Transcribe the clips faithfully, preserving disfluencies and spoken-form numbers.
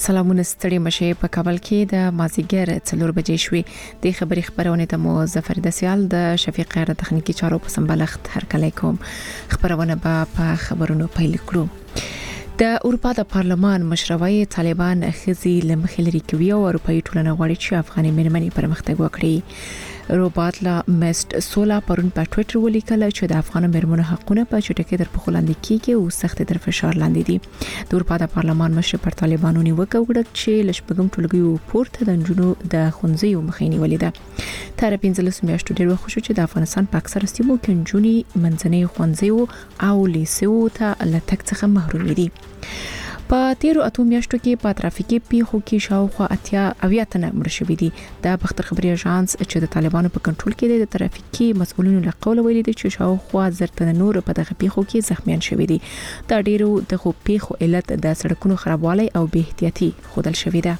سلامونه ستړي مشه په کابل کې د مازیګر څلور بجې شوې د خبري خبرونه ته مو ظفر دسیال د شفیق غیر تخنیکی چارو په سمبالښت هرکلی کوم. خبرونه به په خبرونو پیل کړو. د اروپا د پارلمان مشروعي طالبان خزي لمخې لري کوي او اروپאי ټولنه غواړي چې افغاني مېرمنې پرمختګ وکړي. روبات لا مست سولا پرون په ټوئیټر ولیکل چې د افغان مېرمنو حقونه په چټکۍ در په خلاندې کېږي او سخت در فشار لاندې دي. د اروپا د پارلمان مشر پر طالبانو نیوکه وکړه چې لشبګم ټولګي پورته د جنونو د خونځي مخینی ولیده. تر پنځلس میاشتو ډیر وخت شو چې د افغانستان په اکثره سیمو کې جنونی منځنۍ خونځي او لیسو ته لټک څخه محروم دي. په تیرو اتو میاشتو کې په ترافیکي پیښو کې شاوخوا اتیا اویا تنه مړ شوي دي. د بختر خبري اژانس چې د طالبانو په کنټرول کې دی د ترافیکي مسؤلینو له قوله ویلي دي چې شاوخوا زر تنه نور په دغه پیښو کې زخمیان شوي دي. دا ډیرو دغه پیښو علت د سړکونو خرابوالی او بې احتیاطي خودل شوی ده.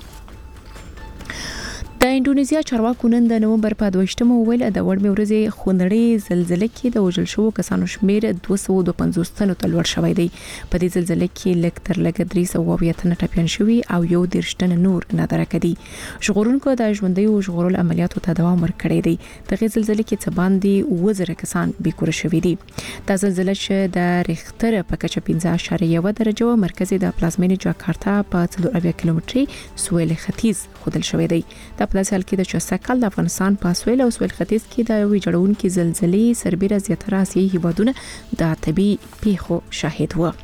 د انډونیزیا چارواکو نن د نومبر په دویشتمه ویل د وړمې ورځې خونړۍ زلزلې کې د وژل شوو کسانو شمیر دوه سوه دوه پنځوس تنو ته لوړ شوی دی. په دې زلزلې کې لږ تر لږه درې سوه اویا تنه ټپیان شوي او یو دېرش تنه نور نادرکه دي. ژغورونکو د ژوندیو ژغورلو عملیاتو ته دوام ورکړی دی. دغه زلزلې کې څه باندې اووه زره کسان بیکوره شوي دي. دا زلزلې چې د ریختر په کچه پنځه اعشاریه یو درجه و مرکز د پلازمینې جاکارتا په څلور اویا کیلومتري سویل ختیځ خودل شوی دی. د پلازال کې د چسکل د افغانستان په سویل او سویل ختیځ کې د یوې جوړونکو زلزلې سربېره زیاتره آسیایي هیوادونه د طبي پیښو شاهد وو.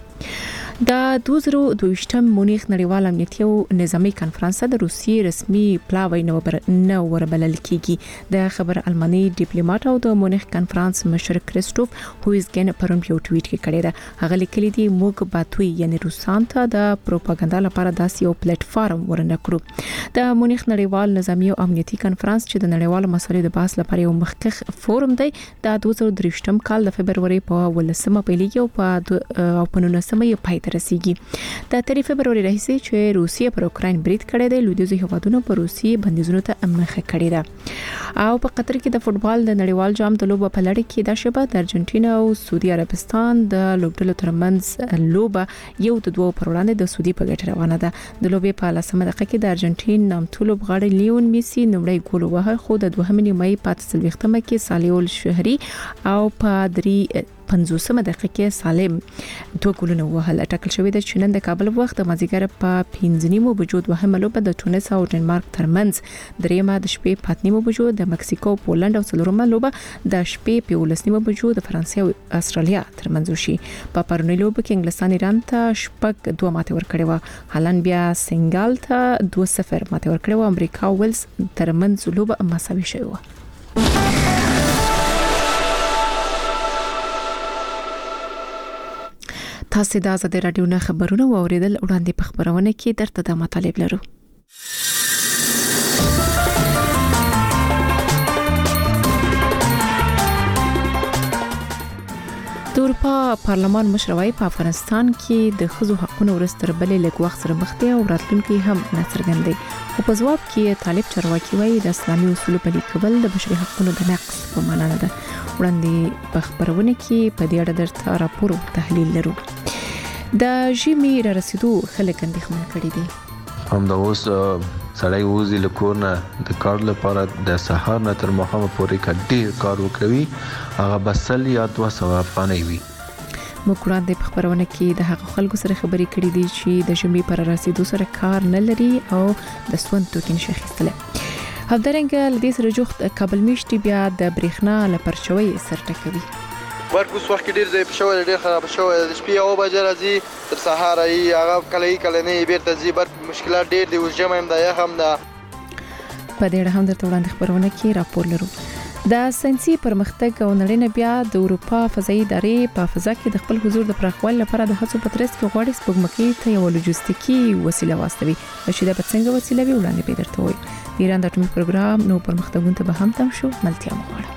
د دوه زره دوه مونیخ نړیوال امنیتي او نظامی کانفرنس د روسیې رسمي پلاوی نو نه وربلل کیږي. د خبر الماني ډیپلوماټ او د مونیخ کانفرنس مشر کریسټوف هویزګن پرون په ټویټ کې کړی دی. هغه لیکلي دی موږ باتوي یعنی روسان ته د پروپاګاندا لپاره داسې یو پلیټ فارم ورنکړو. د مونیخ نړیوال نظامی او امنیتي کانفرنس چې د نړیوال مسایلو د بحث لپاره یو مخکخ فورم دی د دوه زره درې کال د فبرवरी په ولسمه پیلېږي او په په نولسمه یې پای ته رسیږي. د تاریخ فبرवरी راهیسې چې روسیه پر اوکراین برید کړی دی لویدیځ هیوادونو پر روسیې بندیزونو ته مخه کړې ده. او په قطر کې د فوتبال د نړیوال جام د لوبو په لړۍ کې د شبه د ارجنټینا او سعودي عربستان د لوبډلو ترمنځ لوبه یو د دوه پر وړاندې د سعودي په ګټه روانه ده. د لوبې په لسمه دقیقه کې د ارجنټین نامتو لوبغاړی لیون میسی نومړی ګول ووهه خو د دوهمې نیمایي په څلوېښتمه کې سالیول شهري او په درې پنځوسمه دقیقه کې سالم دوه ګولونه وهل. ټاکل شوی د چنن د کابل وخت د مازیګر په پنځه نیمو بجو دوهمه لوبه د تونس او ډنمارک ترمنځ، دریمه د شپې په اته نیمو بجو د مکسیکو پولند او څلورمه لوبه د شپې په ولس نیمو بجو د فرانسې او استرالیا ترمنځ وشي. په پرونی لوبه کې انګلستان ایران ته شپږ دوه ماته ورکړې و، هالند بیا سنگال ته دوه صفر ماته ورکړې و، امریکا او ویلز ترمنځ لوبه مساوي شوه و. تاسو د آزاد رادیو نه خبرونه واوریدل. وړاندې په خبرونه کې درته د مطالب لرو. د اروپا پارلمان مشروعي په افغانستان کې د ښځو حقوقو ورستر بلې لږ وخت سره مخ دي او راتلونکي هم ناڅرګند دي. خو په ځواب کې طالب چارواکي وایي د اسلامي اصولو پلي کول د بشري حقوقو د نقض په معنا نه ده. وړاندې په خبرونه کې په دې اړه درته راپور او تحلیل لرو. د ژمي را رسیدو خلک اندېښمن کړي دي. هم د اوس سړی وځي له کور نه د کار لپاره د سهار نه تر ماښامه پورې که ډېر کار وکوي هغه به سل یا دوه سوه افغانۍ وي. موږ وړاندې په خبرونه کې د هغو خلکو سره خبرې کړې دي چې د ژمي پر رسیدو سره کار نه لري او د سون توکي نشي اخیستلی. همدارنګه له دې سره جوخت کابل میشتي بیا د برېښنا له پرچوي سر ټکوي. برق اوس وخت کې ډېر ضعیف شوی دی، ډېر خراب شوی دی. د شپې یوه بجې راځي تر سهاره یي، هغه کله یي کله نه یي، بېرته ځي. برق مشکلات ډېر دي، اوس ژمی هم ده، یخ هم ده. په دې اړه هم درته وړاندې خبرونه کې راپور لرو. د ساینسي پرمختګ او نړۍ نه بیا د اروپا فضایي ادارې په فضا کې د خپل حضور د پراخوالي لپاره د هڅو په ترڅ کې غواړي سپوږمکۍ ته یو لوجستیکي وسیله واستوي. چې دا به څنګه وسیله وي وړاندې به درته وایو. د ایران د اټومي پروګرام نو پرمختګونو ته به هم تم شو. ملتیا مو غواړم.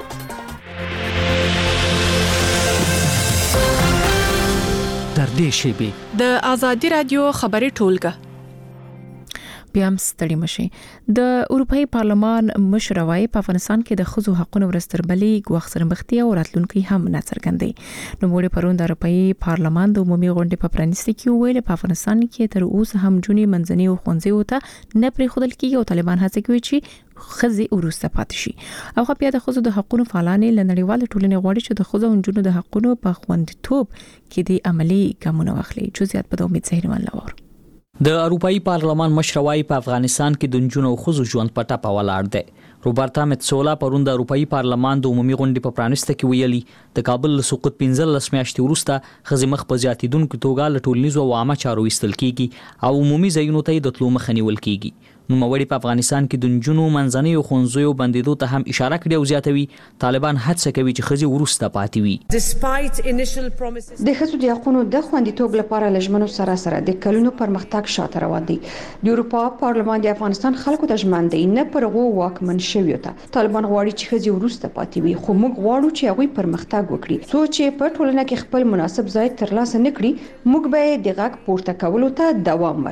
در دې شیبې د آزادي رادیو خبري ټولګه بیا هم ستړي مشي. د اروپאי پارلمان مشر وايي په افغانستان کې د ښځو حقوقو ورستربلې ګواښ سره مخ دي او راتلونکي هم نه څرګندي. نو موږ پرون د اروپאי پارلمان د عمومي غونډې په پرانیستي کې ویل په افغانستان کې تر اوسه هم جونې منځني او ښوونځي ته نه پرې خودل کېږي او طالبان هڅه کوي چې خزي ورسته پاتې شي. او خو بیا د خزو د حقوقو فعالانې لنړیوال ټولنې غواړي چې د خزو او جنونو د حقوقو په خوندیتوب کې د عملی ګامونه واخلي. جزئیات په امید زهیرمن لور. د اروپאי پارلمان مشر وايي په افغانستان کې د جنونو او خزو ژوند په ټاپه ولاړ دی. روبرتا متسولا پرون د اروپאי پارلمان د عمومي غونډې په پرانیسته کې ویلي د کابل له سقوط پنځلس میاشتې وروسته خزي مخ په زیاتیدونکو توګه له ټولنیزو او عامه چارو ایستل کیږي او عمومي ځایونو ته د تلو مخه نیول کیږي. نو موړي په افغانستان کې د جنونو منځني او خونځو بندیدو ته هم اشاره کړې او زیاتوي طالبان هڅه کوي چې خزي ورسته پاتې وي. د خزو د حقوقو د خوندیتوب لپاره لجمنو سره سره د کلونو پرمختګ شاته روان دي. د اروپا پارلمان د افغانستان خلکو ته ژمن دی نه پرغو واکمن شوی ته طالبان غواړي چې خزي ورسته پاتې وي خو موږ غواړو چې هغه پرمختګ وکړي. سوچ په ټولنه کې خپل مناسب ځای ترلاسه نکړي موږ به د غږ پورته کولو ته دوام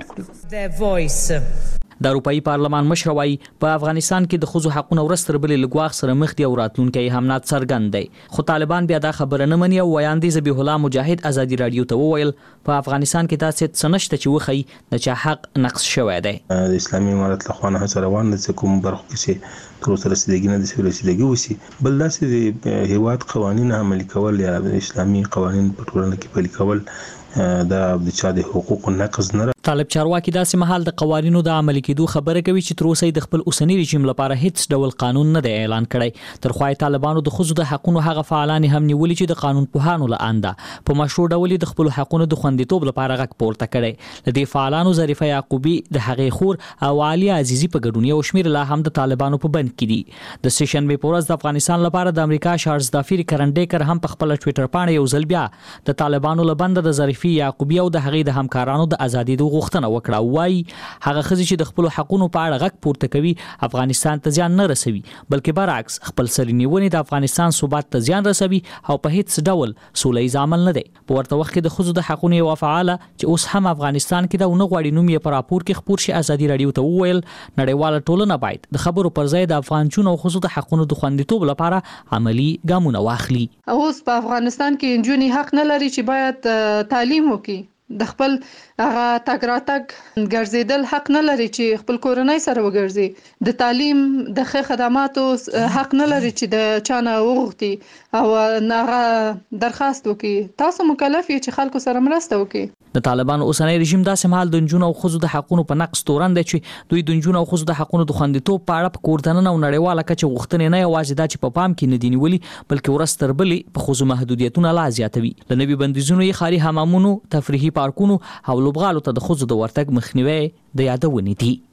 ورکړو. د اروپאי پارلمان مشر وايي په افغانستان کې د خزو حقوقو ورستربلې لګواخ سره مخ دي او راتلونکي هم نه څرګند دی. خو طالبان بیا دا خبره نه مني او وایاندې ذبیح الله مجاهد ازادي رادیو ته وویل په افغانستان کې تاسو څه نشته چې وخی د چا حق نقص شوی دی. د اسلامي امارت له خوا نه هڅه روانه ده چې کوم برخو کې تر اوسه رسیدګي نه د رسیدګي وسی بل داسې د هیواد قوانين عملي کول یا د اسلامي قوانين په ټولنه کې پلي کول دا د چا د حقوقو نقض نه. طالب چارواکي داسې مهال د قوانینو د عملي کېدو خبره کوي چې تر اوسه د خپل اوسنی رژیم لپاره هیڅ ډول قانون نه دی اعلان کړی. تر خوای طالبانو د خزو د حقوقو هغه فعالان هم نیولي چې د قانون پوهانو لاندې په مشروع ډول د خپل حقوقو د خوندیتوب لپاره غږ پورته کړي. د دې فعالانو ظریفه یعقوبی د هغې خور او علي عزیزی په ګډون یو شمیر لا هم د طالبانو په بند کې دي. د سیشن به پورز د افغانستان لپاره د امریکا شارز دافیر کرنډیکر هم په خپل ټوئیټر باندې یو ځل بیا د طالبانو لبند د ظریفه یعقوبی او د هغې د همکارانو د ازادي د غوښتنه وکړه. وای هغه خزي چې د خپل حقوقو په اړه غږ پورته کوي افغانستان ته ځان نه رسوي بلکې برعکس خپل سرنیونی د افغانستان ثبات ته ځان رسوي او په هیڅ ډول سولې عمل نه دی. په ورته وخت کې د خزو د حقوقو یو فعال چې اوس هم افغانستان کې د نه غوړي نوم یې پر راپور کې خبر شي ازادي رادیو ته وویل نړیواله ټولنه باید د خبرو پر ځای د افغان جنونو او خزو د حقوقو د خوندیتوب لپاره عملی ګامونه واخلي. اوس په افغانستان کې جنونی حق نه لري چې باید تعلیم وکړي. د خپل هغه تګ راتګ ګرځیدل حق نه لري چې خپل کورنۍ سره وګرځي. د تعلیم د ښه خدماتو حق نه لري چې د چانه وغوښتي او هغه درخواست وکړي. تاسو مکلف یې چې خلکو سره مرسته وکړي. د طالبانو اوسنی رژیم داسې مهال د جنونو او خزو د حقوقو په نقص تورن دي چې دوی د جنونو او خزو د حقوقو د خوندیتوب په اړه په کوردننه او نړیواله کچه غوښتنې نه یوازې دا چې په پام کې نه دي نیولي بلکې ورستربلې په خزو محدودیتونه لا زیاتوي. د نوي بندیزونو یې خاري حمامونو تفریحي پارکونو او لوبغالو ته د خزو د ورتګ مخنیوي د یادونې دي.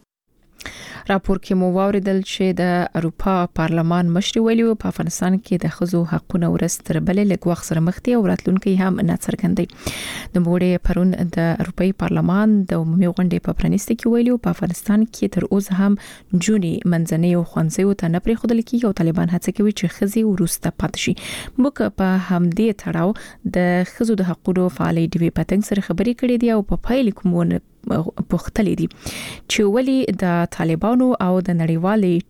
راپور کې مو واوریدل چې د اروپا پارلمان مشر ویلي په افغانستان کې د خزو حقوقو ورستربلې لګواخ سره مخ دي او راتلونکي هم نه څرګندي. د موړې پرون د اروپאי پارلمان د عمومي غونډې په پرانیسته کې ویلي په افغانستان کې تر اوسه هم جوني منځني او خوندزي ته نه پرې خودل کیږي او طالبان هڅه کوي چې خزي ورسته پاتې شي. موږ په همدې تړاو د خزو د حقوقو فعالې ډیوی پتنګ سره خبرې کړې دي او په پایل کومونه پوښتلې دي چې ولې د طالبانو او د نړیوالې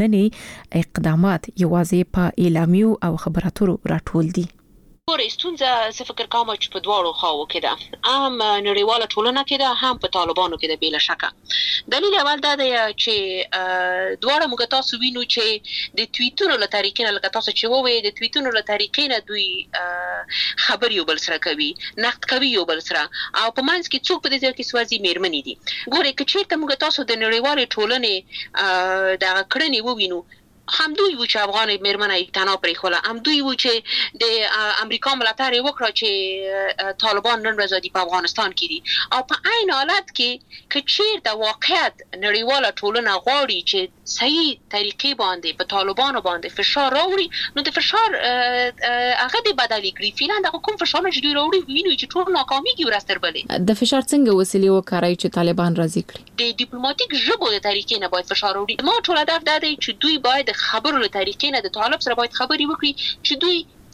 ټولنې اقدامات یوازې په اعلامیو او خبراتو راټول دي. ګورې ستونزه زه فکر کوم چې په دواړو خواو کې ده، هم نړیواله ټولنه کې ده هم په طالبانو کې ده بلا شکه. دلیل اول دا دی چې دواړه موږ تاسو وینو چې د توییټونو له طریقې نه لکه تاسو چې ووایي د توییټونو له طریقې نه دوی خبرې یو بل سره کوي، نقد کوي یو بل سره، او په منځ کې څوک په دې ځای کې سوازي میرمنې دي. ګورې که چېرته موږ تاسو د نړیوالې ټولنې دغه کړنې ووینو، هم دوی و چې افغان میرمنه تنها پرېښوله، هم دوی و چې د امریکا ملاتړ یې وکړه چې طالبان نن ورځ په افغانستان کې دي. او په عین حالت کې که چېرته واقعیت نړیواله ټولنه غواړي چې صحیح طریقې باندې په طالبانو باندې فشار راوړي، نو د فشار هغه دې بدلې کړي. فعلا دغه کوم فشار چې دوی راوړي وینو چې ټول ناکامېږي ورستربلې. د فشار څنګه وسیلې وکاروي چې طالبان راضي کړي؟ د ډیپلوماټیک ژبو د طریقې نه باید فشار راوړي. ما ټول هدف دا دی چې دوی باید خبرو له طریقې نه د طالب سره باید خبرې وکړي چې دوی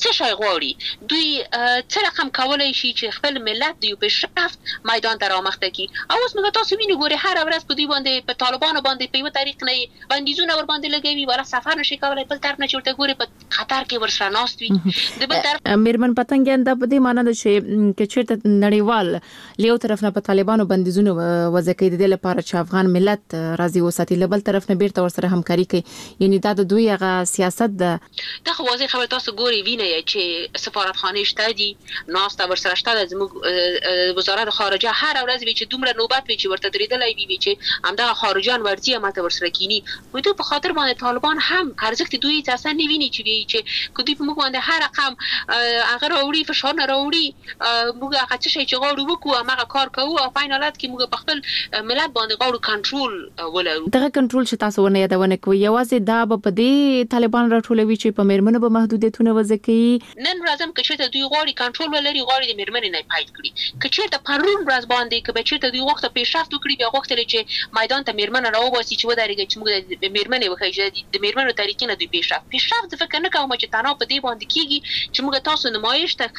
څه شي غواړي دوی څه رقم کولای شي چې خپل ملت د یو پیشرفت میدان ته رامخته کړي. او اوس موږ تاسو وینو ګوري هر ورځ په دوی باندې په طالبانو باندې په یو طریق نه بندیزونه ور باندې لګوي ولا سفر نشي کولای بل طرف نه چورته ګوري په خطر کې ورسره ناست وي د بل طرف میرمن پتنګ دا په دې معنی ده چې کې چیرته نړیوال لیو طرف نه په طالبانو بندیزونه وځکې د لپاره چې افغان ملت راضي وساتي لبل طرف نه بیرته ورسره همکاري کوي یعنی دا د دوی هغه سیاست ده. دا خو واضح خبره تاسو ګوري ویني چې سفارتخانه شته دي ناست ورسره شته زموږ وزارت خارجه هر ورځ وی چې دومره نوبت وی چې ورته درېدلای وی چې همدا خارجان ورتي ماته ورسره کینی وي دوی په خاطر باندې طالبان هم ارزښت دوی تاسو نه ویني چې چې کدی په موږ باندې هر رقم هغه راوړي فشار نه راوړي موږ هغه څه شي چې غواړو وکړو هغه کار کوو او په حالت کې موږ په خپل ملت باندې غواړو کنټرول ولرو. دغه کنټرول چې تاسو ونه یادونه کوي یوازې دا په دې طالبان راټولوي چې په میرمنو به محدودیتونه وځکي نن ورځم کې چې دوی غواړي کنټرول ولري غواړي د میرمنې نه پایډ کړي که چیرته پرون ورځ باندې که به چیرته دوی وخت پیشرفت وکړي بیا وخت لري چې میدان ته میرمنه راوباسي چې ودرېږي چې موږ د میرمنې وخی د میرمنو طریقې نه دوی پیشرفت پیشرفت فکر نه کوم چې تنها په دې باندې کیږي چې موږ تاسو نمایش ته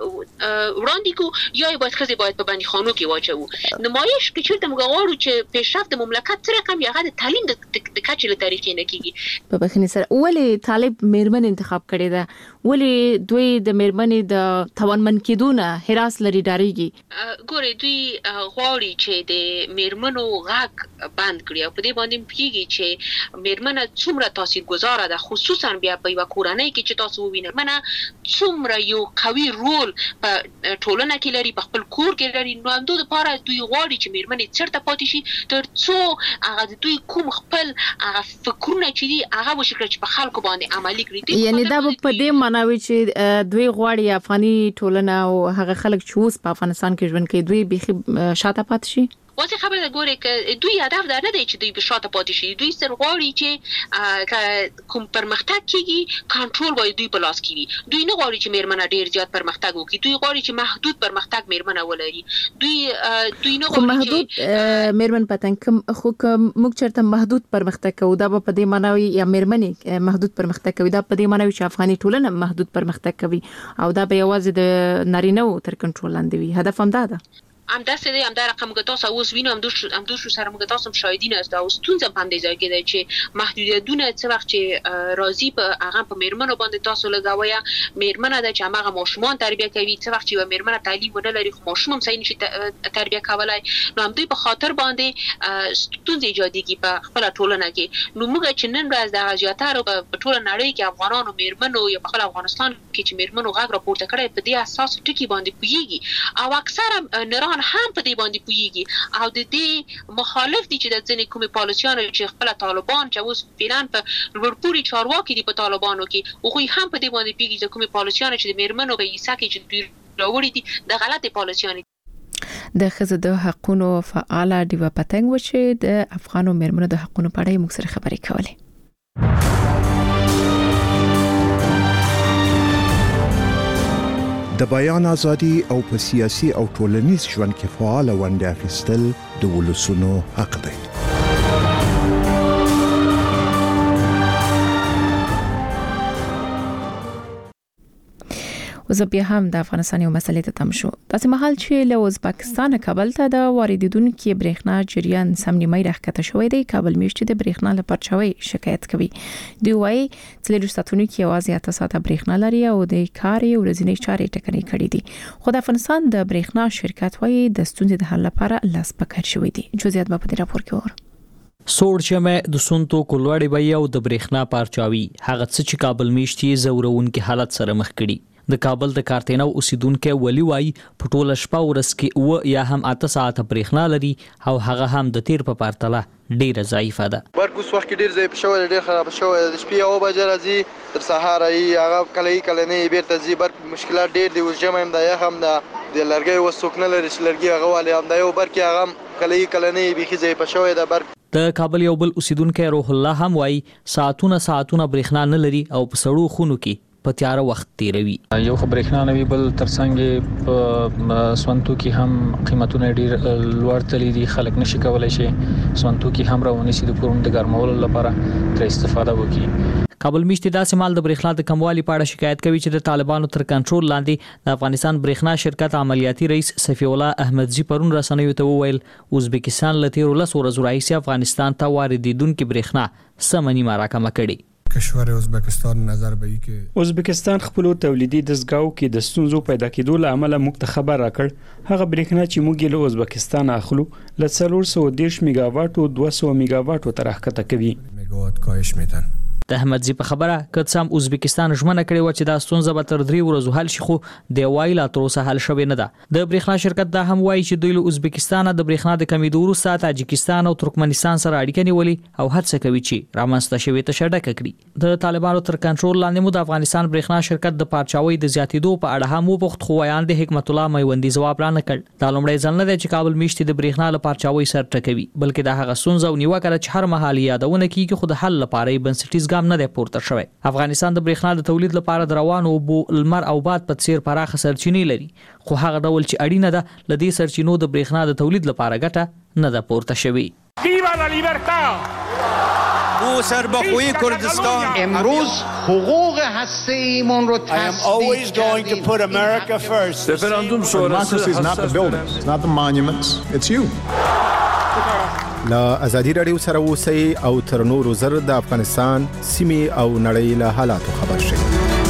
خزي وړاندې کو یا باید خزي باید په باندې خانو کې واچو نمایش کې چې موږ غواړو چې پیشرفت د مملکت سره کم یا د تعلیم د کچې له طریقې نه کیږي. په بخنی سره ولې طالب میرمن انتخاب کړي ده ولې دوی د میرمنې د توانمن کېدونه هراس لري ډاریږي ګوري دوی غواړي چې د میرمنو غږ بند کړي او په دې باندې پیږي چې میرمنه څومره تاثیرګذاره ده خصوصا بیا په یو کورنۍ کې چې تاسو ووینئ منه څومره یو قوي رول په ټولنه کې لري په خپل کور کې لري نو هم دوی لپاره دوی غواړي چې میرمنې چیرته پاتې شي تر څو هغه دوی کوم خپل هغه فکرونه چې دي هغه وشي چې په خلکو باندې عملي کړي یعنی دا په دې معنی چې دوی غواړي افغاني ټولنه او هغه خلک چې اوس په افغانستان کې ژوند کوي دوی به شاته پاتې شي. واضح خبره ده ګوري چې دوی هدف دا نه دی چې دوی به شاته پاتې شي دوی سر غواړي چې کوم پرمختګ کیږي کنټرول وای دوی په لاس کې وي دوی نه غواړي چې میرمنه ډیر زیات پرمختګ وکړي دوی غواړي چې محدود پرمختګ میرمنه ولري دوی دوی نه غواړي محدود میرمن پتنګ خو موږ چرته محدود پرمختګ کوو دا په دې معنی یا میرمنې محدود پرمختګ کوي دا په دې معنی چې افغاني ټولنه محدود پرمختګ کوي او دا به یوازې د نارینهو تر کنټرول لاندې وي هدف هم دا ده. ام داسې دی ام دا رقم ګټاس اوس وینم هم دوش هم دوش سره مګتاسم شاهدین است او ستونزه هم دې ځای کې دی چې محدودیتونه څه وخت چې راضي په هغه په میرمنو باندې تاسو لګاویا میرمنه د چې هغه ماشومان تربیه کوي څه وخت چې میرمنه تعلیم ونه لري خو ماشوم هم صحیح نشي تربیه کولای نو هم دوی په خاطر باندې ستونزې ایجادي کی په خپل ټولنه کې نو موږ چې نن ورځ د اجازهاتو په ټول نړۍ کې افغانانو میرمنو یا په خپل افغانستان کې چې میرمنو غږ راپورته کړي په دې اساس ټکی باندې پویږي او اکثره نران هم په دې باندې پویږي او د دې مخالف دي چې د ځینې کومې پالیسیانو چې خپل طالبان چې اوس فعلا په ورپوري چارواکي دي په طالبانو کې او خو هم په دې باندې پویږي چې کومې پالیسیانو چې د میرمنو په حصہ کې چې دوی راوړي دي د غلطه پالیسیانو د ښځو د حقوقو فعال دیوا پتنګ و چې د افغانو میرمنو د حقوقو په اړه موږ سره خبرې کولې. د بیان ازادي او په سیاسي او ټولنیز ژوند کې فعال ونډه اخیستل د ولسونو حق دی. وزه بیا هم د افغانستان یو مسلې ته تم شو داسې مهال چې له ازبکستان کابل ته د واردیدونکو برېښنا جریان سم نیمه راکته شوې دی کابل میشته د برېښنا لپاره چوي شکایت کوي دوی وايي چې له ستونکو کې आवाज اته ساعته برېښنا لري او د کاري ورځنی چارې ټکنۍ کړې دي خو د افغانستان د برېښنا شرکت وايي د ستونزې د حل لپاره لاس پکړ شوې دي جزئیات په دې راپور کې ور سوړ چمه د سونتو کولوړی بیا او د برېښنا پارچاوي هغه څه چې کابل میشتي زورون کې حالت سره مخ کړي د کابل د کارتینو اوسیدونکو ولی وای په ټوله شپه ورځ کې او یا هم اته ساعته برېښنا لري او هغه هم د تیر په پرتله ډیره ضعیفه ده برق اوس وخت ډیر ضعیف شوی ډیر خراب شوی د شپې او بجې راځي تر سهار ای هغه کله کله نه بیرته ځي برق مشکلات ډیر دی اوس جمع هم دا هم دا د لرګي وسوک نه لري چې لرګي هغه والی هم دا یو برق هغه کله کله نه بيخي ضعیف شوی دا برق د کابل یو بل اوسیدونکو روح الله هم وای ساعتونه ساعتونه برېښنا نه لري او په سړو خونو کې په تیار وخت تیروي. یو خبرېخنا نوی بل ترڅنګ په سونتو کې هم قیمتونه ډیر لوړ تللی دي، خلک نشي کولای شي سونتو کې هم راونی سي د کورونو د ګرمولو لپاره تر استفاده وکړي. کابل میشتي داسې مال د برېښنا د کموالي په اړه شکایت کوي چې د طالبانو تر کنټرول لاندې د افغانستان برېښنا شرکت عملیاتي رئیس صفی الله احمدزي پرون رسنیو ته وویل ازبکستان له تیرو لسو ورځو راهیسې افغانستان ته واردېدونکې برېښنا سمه نیمه راکمه کړې. کشور ازبکستان نظر به ای کې ازبکستان خپل تولیدي دستګاو کې د ستونزو پیدا کېدو له امله موږ ته خبر راکړ هغه برېښنا چې موږ له ازبکستان اخلو له څلور سوه دېرش میگا واټ او دوه سوه میگا واټ ته راښکته کوي. میگا واټ کاهش میدن. د احمدزي په خبره که څه هم ازبکستان ژمنه کړې و چې دا ستونزه به تر درې ورځو حل شي، خو د وایي لا تر اوسه حل شوې نه ده. د برېښنا شرکت دا هم وایي چې دوی له ازبکستان د برېښنا د کمیدو وروسته تاجکستان او ترکمنستان سره اړیکې نیولې او هڅه کوي چې رامنځته شوې تشه ډکه کړي. د طالبانو تر کنټرول لاندې مو د افغانستان برېښنا شرکت د پارچاوۍ د زیاتېدو په اړه هم وپوښت، خو ویاند حکمت الله میوندي ځواب را نه کړ. دا لومړی ځل نه دی چې کابل میشتي د برېښنا له پارچاوۍ سر ټکوي، بلکې دا هغه ستونزه او نیوکه ده چې هر مهال یادونه کیږي، خو د حل لپاره یې بنسټیز ګام نه دی پورته شوی. افغانستان د برېښنا د تولید لپاره د روانو اوبو، لمر او باد په څیر پراخه سرچینې لري، خو هغه ډول چې اړینه ده له دې سرچینو د برېښنا د تولید لپاره ګټه نه ده پورته شوی. ویوا لا لیبرتا او سربخوی کردستان امروز حقوق هسته‌ایمون رو تثبیت کردیم. رفراندوم شورای is not the buildings, it's not the monuments, it's you. لا ازادي رادیو سره اوسئ او تر نورو زر د افغانستان سیمې او نړۍ له حالاتو خبر شئ.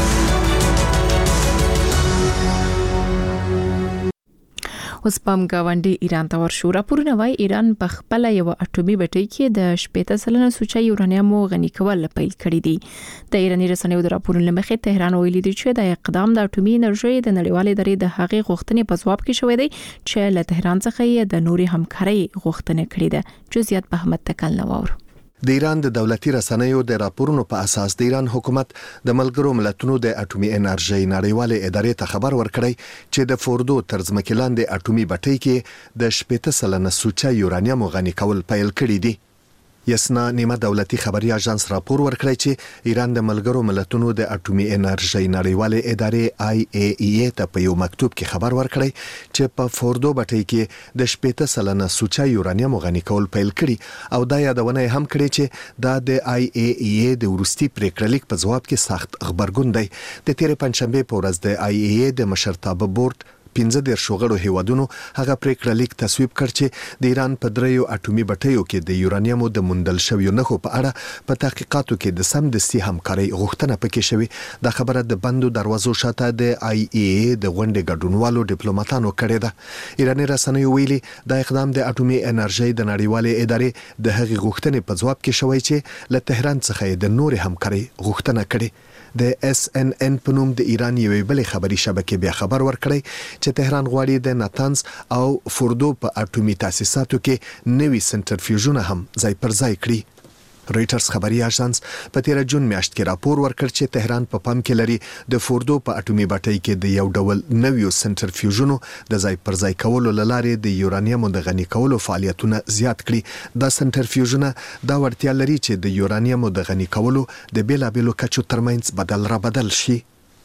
اوس پام گاونډي ایران ته ورشو. راپورونه وايي ایران په خپل یو اټومي بټۍ کې د شپږ سلنه سوچه یورانیم غني کول پیل کړی دی. د ایراني رسنیو د راپورونو لمخې تهران ویلي دی چې د اقدام د اټومي انرژي د نړیوالې ادارې د هغې غوښتنې په ځواب کې شوې دی چې له تهران څخه یې د نوري همکارۍ غوښتنه کړې ده. جزئیات په احمد تکل نوور. د ایران د دولتي رسنیو د راپورونو په اساس د ایران حکومت د ملګرو ملتونو د اټومي انرژي نړیوالې ادارې ته خبر ورکړی چې د فوردو تر ځمکې لاندې اټومي بټۍ کې د شپږ سلنه سوچه یورانیم غني کول پیل کړی دی. یسنا نیمه دولتي خبري اژانس راپور ورکړی چې ایران د ملګرو ملتونو د اټومي انرژي نړیوالې ادارې آی ای ای ای ته په یو مکتوب کې خبر ورکړی چې په فوردو بټۍ کې د شپږ سلنه سوچه یورانیم غني کول پیل کړي او دا یادونه هم کړې چې دا د آی ای ای ای د ورستي پریکړلیک په ځواب کې سخت خبرګون دی. د تیر پنځشنبه په ورځ د آی ای ای د مشرتابه بورډ پنځه دېرش شوغړو هیوادونو هغه پریکړلیک تصویب کړ چې د ایران په دریو اټومي بټیو کې د یورانیمو د موندل شویو نښو په اړه په تحقیقاتو کې د سمدستي همکارۍ غوښتنه پکې شوې. دا خبره د بندو دروازو شاته د آی ای ای د غونډې ګډونوالو ډیپلوماټانو کړې ده. ایراني رسنیو ویلي دا اقدام د اټومي انرژي د نړیوالې ادارې د هغې غوښتنې په ځواب کې شوی چې له تهران څخه د نور همکارۍ غوښتنه کړې. د اس ان ان په نوم د ایران یوې بلې خبري شبکې بیا خبر ورکړی چې تهران غواړي د ناتنز او فوردو په اټومي تاسیساتو کې نوي سنټرفیوژونه هم ځای پر ځای کړي. رويټرز خبري اژانس په تیر جون میاشت کې راپور ورکړ چې تهران په پام کې لري د فوردو په اټومي بټۍ کې د یو ډول نویو سنټرفیوژونو د ځای پر ځای کولو لاره د یورانیم د غني کولو فعالیتونه زیات کړي. دا سنټرفیوژونه دا ورتیا لري چې د یورانیم د غني کولو د بیلابېلو کچو ترمنځ بدل را بدل شي.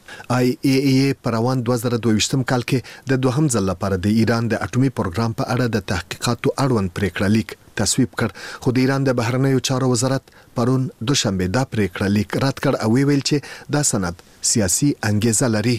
آی ای ای په روان دوه زره دوه ویشتم کال کې د دوهم ځل لپاره د ایران د اټومي پروګرام په اړه د تحقیقاتو اړوند پریکړلیک تصویب کړ، خو د ایران د بهرنیو چارو وزارت پرون دوشنبه دا پریکړلیک رد کړ او ویل چې دا سند سیاسي انګیزه لري.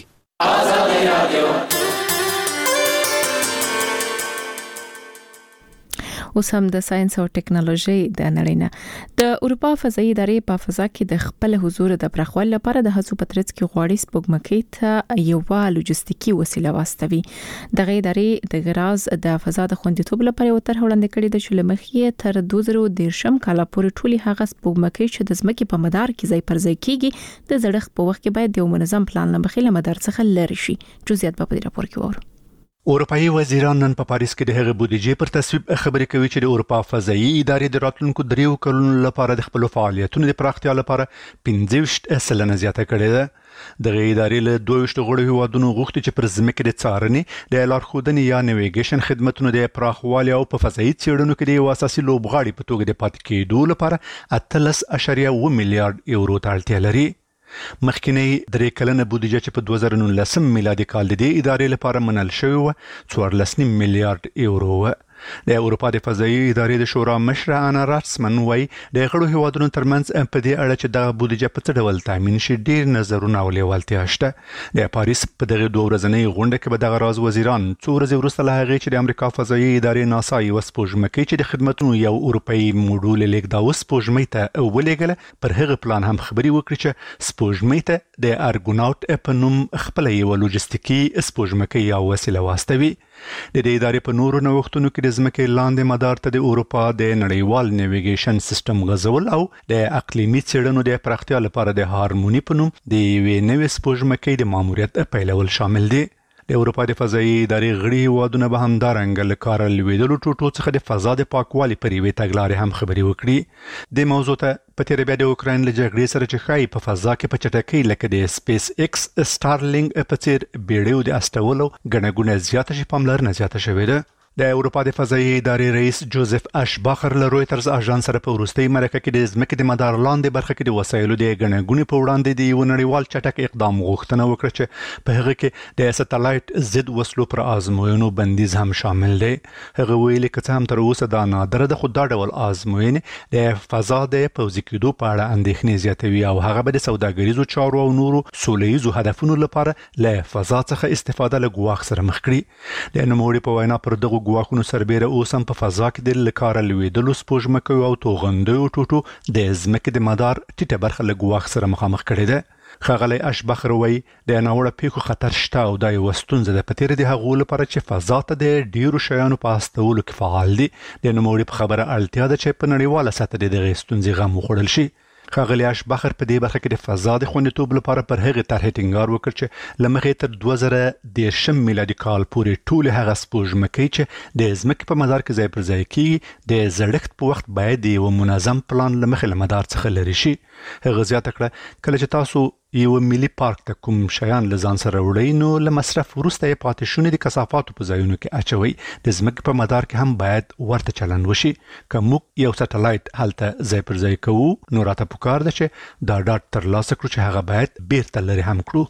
اوس هم د ساينس او ټیکنالوژي د نړۍ نه د اروپا فضایي ادارې په فضا کې د خپل حضور د پرخوال لپاره د هڅو په ترڅ کې غواړي سپوږمکۍ ته یو لوجستیکي وسیله واستوي. د ادارې د غراز د فضا د خوندیتوب لپاره یو طرح وړاندې کړې د چې لمخې تر دوه زره دېرشم کال پورې ټولي هغه سپوږمکۍ چې د ځمکې په مدار کې ځای پر ځای کیږي د زړښت په وخت کې باید یو منظم پلان لمخې له مدار څخه لري شي. جزئیات په دې راپور کې وره. اروپایي وزیران نن په پاریس کې د هغې بودیجې پر تصویب خبرې کوي چې د اروپا فضایي ادارې د راتلونکو دریو کلونو لپاره د خپل فعالیتونو د پراختیا لپاره پنځه ویشت سلنه زیاته کړې ده. د ادارې له دوه ویشت غړو هیوادونو غوښتي چې پر ځمکې د څارنې د لارښودنې یا نیویګیشن خدماتونو د پراخوالي او په فضایي څېړنو کې د یو اساسي لوبغاړي په توګه د پاتې کېدو لپاره اتلس اعشاریه اوه میلیارډ یورو ته اړتیا لري. مخکینی درې کلنه بودیجه چې په دوه زره نولس میلادي کال د دې ادارې لپاره منل شوی و څوارلس نیم میلیارډ یورو و. د اروپا د فضایي ادارې د شورا مشره انا راتسمن وایي د غړو هیوادونو ترمنځ په دې اړه چې دغه بودیجه په څه ډول تامین شي ډیر نظرونه او لیوالتیا شته. د پاریس په دغه دوه ورځنۍ غونډه کې به دغه راز وزیران څو ورځې وروسته له هغې چې د امریکا فضایي ادارې ناسا یوه سپوږمکۍ چې د خدمتونو یو اروپایي موډول لیږداوه سپوږمۍ ته ولېږله پر هغه پلان هم خبرې وکړي چې سپوږمۍ ته د ارګوناوټ په نوم خپله یوه لوجستیکي سپوږمکۍ یا وسیله واستوي. د دې ادارې په نورو نوښتونو کې د ځمکې لاندې مدار ته د اروپا د نړیوال نیویګیشن سیستم غځول او د اقلیمي څېړنو د پراختیا لپاره د هارموني په نوم د یوې نوې سپوږمکۍ د ماموریت پیلول شامل دي. د اروپا د فضایي ادارې غړي هیوادونه به همدارنګه له کاره لوېدلو ټوټو څخه د فضا د پاکوالي پر یوې تګلارې هم خبرې وکړي. د موضوع ته په تېره بیا د اوکراین له جګړې سره چې ښایي په فضا کې په چټکۍ لکه د سپیس ایکس سټارلینګ په څېر بیړیو د استولو ګڼه ګوڼه زیاته شي پاملرنه زیاته شوې ده. د اروپا د فضایي ادارې رئیس جوزف اشباخر له رویترز اژانس سره په وروستۍ مرکه کې د ځمکې د مدار لاندې برخه کې د وسایلو د ګڼه ګوڼې په وړاندې د یو نړیوال چټک اقدام غوښتنه وکړه چې په هغه کې د سټلایټ ضد وسلو پر آزموینو بندیز هم شامل دی. هغه ویلي که څه هم تر اوسه دا نادره ده خو دا ډول آزموینې د فضا د پوځي کېدو په اړه اندېښنې زیاتوي او هغه به د سوداګریزو چارو او نورو سوله ییزو هدفونو لپاره له فضا څخه استفاده له ګواښ سره مخ کړي. د نوموړي په وینا پر دغو ګواښونو سربیره اوس هم په فضا کې د له کاره لوېدلو سپوږمکیو او توغندیو ټوټو د ځمکې د مدار ټیټه برخه له ګواښ سره مخامخ کړې ده. ښاغلی اشباخر وایي د ناوړه پیښو خطر شته او دا یوه ستونزه ده په تېره د هغو لپاره چې فضا ته د ډیرو شیانو په استولو کې فعال دي. د نوموړي په خبره اړتیا ده چې په نړیواله سطحه د دغې ستونزې غم وخوړل شي. ښاغلی اشباخر په دې برخه کې د فضا د خوندیتوب لپاره پر هغې طرحې ټینګار وکړ چې له مخې تر دوه زره دېرشم میلادي کال پورې ټولې هغه سپوږمکۍ چې د ځمکې په مدار کې ځای پر ځای کېږي د زړښت په وخت باید د یوه منظم پلان له مخې له مدار څخه لرې شي. هغه زیاته کړه کله چې تاسو یو ملي پارک ته کوم شیان له ځان سره وړئ نو له مصرف وروسته یې پاتې شونې د کثافاتو په ځایونو کې اچوئ. د ځمکې په مدار کې هم باید ورته چلند وشي. که موږ یو سټلایټ هلته ځای پر ځای کوو نو راته پکار ده چې دا ډاټ ترلاسه کړو چې هغه باید بیرته لرې هم کړو.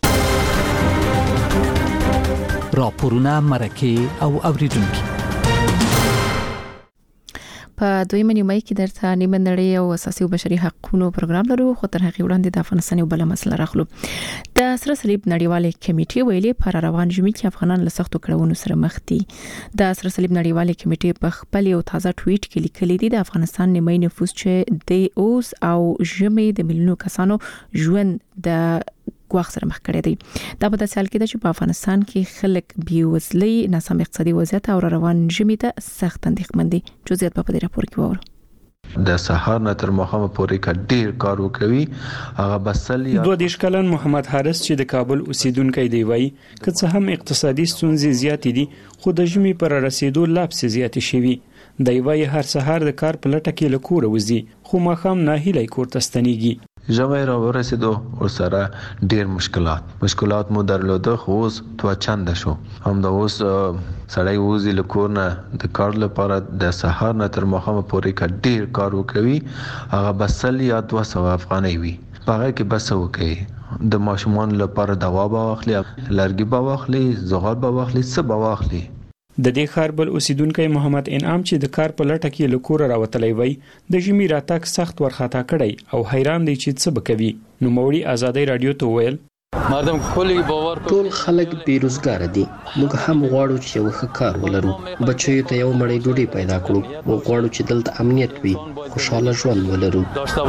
راپورونه مرکه او اوریدونکي په دویمه نیمه کې درته نیمه نړۍ او اساسي او بشري حقوقو پروګرام لرو خو تر هغه وړاندې د افغانستان یو بل مسله راخلو. د سره صلیب نړیوالې کمیټې ویلي پر روان ژمي کې افغانان له سختو کړهونو سره مخ دي. د سره صلیب نړیوالې کمیټې په خپل یو تازه ټویټ کې لیکلي دي د افغانستان نیمه نفوس چې د اوس او ژمي د ملیونو کسانو ژوند د ګواښ سره مخ کړی دی. دا په داسې حال کې ده چې په افغانستان کې خلک بېوزلۍ، ناسم اقتصادي وضعیت او روان ژمي ته سخت اندېښمن دي. جزئیات په دې راپور کې وورو. د سهار نه تر ماښامه پورې کا ډیر کار وکوي. هغه بسل یا دوه دیش کلن محمد حارث چې د کابل اوسیدونکی دی وایي که څه هم اقتصادي ستونزې زیاتې دي خو د ژمي پر رسیدو لا پسې زیاتې شوي. دی وایي هر سهار د کار په لټه کې له کوره وځي خو ماښام ناهیلی کور ته ستنېږي. ژمی را ورسېدو ورسره ډیر مشکلات مشکلات مو درلوده خو اوس دوه چنده شو. هم د اوس سړی وځي له کور نه د کار لپاره د سهار نه تر ماښامه پورې کا ډیر کار وکوي. هغه بسل یا دوه سوه افغانۍ وي. په هغه کې بس وکوي د ماشومان لپاره دوا به واخلي، لرګي به واخلي، زغال به واخلي، څه به واخلي. د دې ښار بل اوسیدونکی محمد انعام چې د کار په لټه کې له کوره راوتلی وای د ژمي راتګ سخت ورخطا کړی او حیران دی چې څه به کوي. نوموړي ازادۍ رادیو ته وویل مردم کلی باور ټول خلک بیروزګار دي. موږ هم غواړو چې یو ښه کار ولرو، بچیو ته یو مړی ډوډۍ پیدا کړو. موږ غواړو چې دلته امنیت وي، خوشاله ژوند ولرو.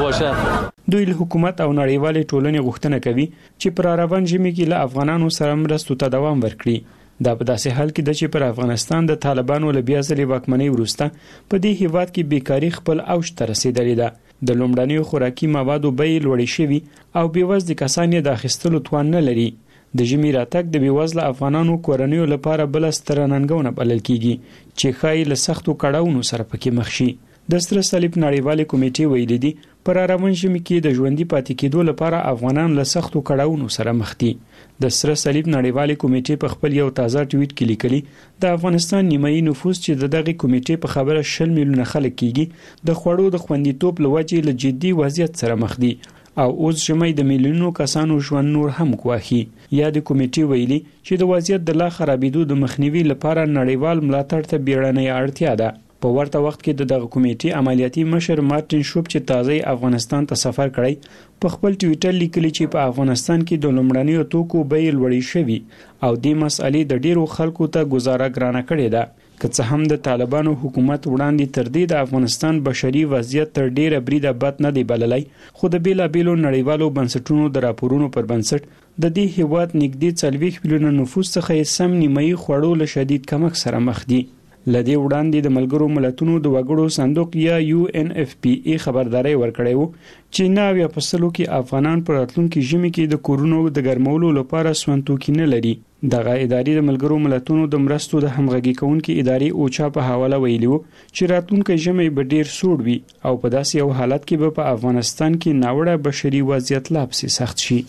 دوی له حکومت او نړیوالې ټولنې غوښتنه کوي چې پر روان ژمي کې له افغانانو سره مرستو ته دوام ورکړي. دا په داسې حال کې ده چې پر افغانستان د طالبانو له بیا ځلې واکمنۍ وروسته په دې هیواد کې بیکاري خپل اوج ته رسیدلې ده. د لومړنیو خوراکي موادو بیې لوړې شوي او بېوزلي کسان یې د اخیستلو توان نه لري. د ژمي راتګ د بېوزله افغانانو کورنیو لپاره بله ستره ننګونه بلل کېږي چې ښایي له سختو کړاوونو سره پکې مخ شي. د سره صلیب نړیوالې کمیټې ویلي دي پر روان ژمي کې د ژوندي پاتې کېدو لپاره افغانان له سختو کړاوونو سره مخ دي. د سره صلیب نړیوالې کمیټې په خپل یو تازه ټویټ کې لیکلي د افغانستان نیمایي نفوس چې د دغه کمیټې په خبره شل میلیونه خلک کېږي د خوړو د خوندیتوب له وجې له جدي وضعیت سره مخ دي او اوس ژمي د میلیونونو کسانو ژوند نور هم ګواښي. یا د کمیټې ویلي چې د وضعیت د لا خرابېدو د مخنیوي لپاره نړیوال ملاتړ ته بیړنۍ اړتیا ده. په ورته وخت کې د دغه کمیټې عملیاتي مشر مارټین شوپ چې تازه افغانستان ته سفر کړی په خپل ټویټر لیکلي چې په افغانستان کې د لومړنیو توکو بیې لوړې شوي او دې مسئلې د ډیرو خلکو ته گزاره ګرانه کړې ده. که څه هم د طالبانو حکومت وړاندې تر دې د افغانستان بشري وضعیت تر ډیره بریده بد نه دی بللی، خو د بیلابیلو نړیوالو بنسټونو د راپورونو پر بنسټ د دې هیواد نږدې څلوېښت میلیونه نفوس څخه یې سم نیمایي خوړو له شدید کمښت سره مخ دي. لدې وړاندې د ملګرو ملتونو د وګړو صندوق یا یو ان اف پی ای خبرداري ورکړې وو چې نه اویا په سلو کې افغانان پر راتلونکي ژمي کې د کورونو د ګرمولو لپاره سون توکي نه لري. دغه ادارې د ملګرو ملتونو د مرستو د همغږي کوونکي ادارې اوچا په حواله ویلي وو چې راتلونکي ژمي به ډیر سوړ وي او په داسې یو حالت کې به په افغانستان کې ناوړه بشري وضعیت لا پسې سخت شي.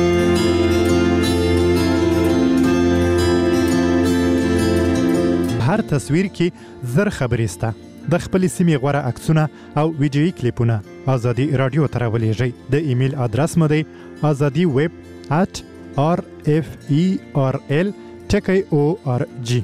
هر تصویر کې زر خبرې سته. د خپلې سیمې غوره عکسونه او ویډیویي کلیپونه ازادي رادیو ته راولېږئ. د ایمیل ادرس مو دی ازادي ویب ات آر اف ای آر ال ټکی او آر جی.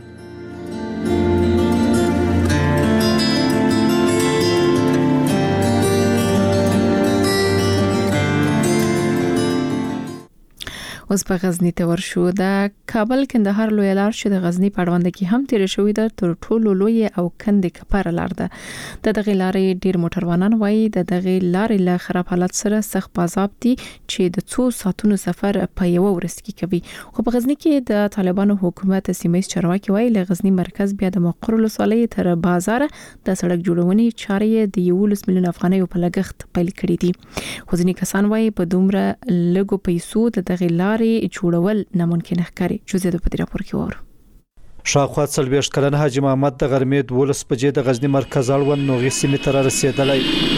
اوس په غزنی ته ورشو. د کابل کندهار لوی لار چې د غزنی په اړوند کې هم تیر شوې ده تر ټولو لوی او کندې کپاره لار ده. د دغه لارې ډیر موټروانان وایي د دغه لارې له خراب حالت سره سخت بازاب دي چې د څو ساعتونو سفر په یو ورځ کې کوي. خو په غزنی کې د طالبانو حکومت سیمه چارواکي وایي له غزنی مرکز بیا د مقر ولسوالۍ تر بازار د سړک جوړونې چارې د یولس میلیون افغانیو په لګښت پیل کړې دي. خو ځینې کسان وایي په دومره لږو پیسو د دغه لارې جوړول ناممکن ښکاري. جزئیات په دې راپور کې وره. شاوخوا څلوېښت کلن حاجی محمد د غرمې دولس بجې د غزنی مرکز اړوند نوغي سیمې ته رسیدلی.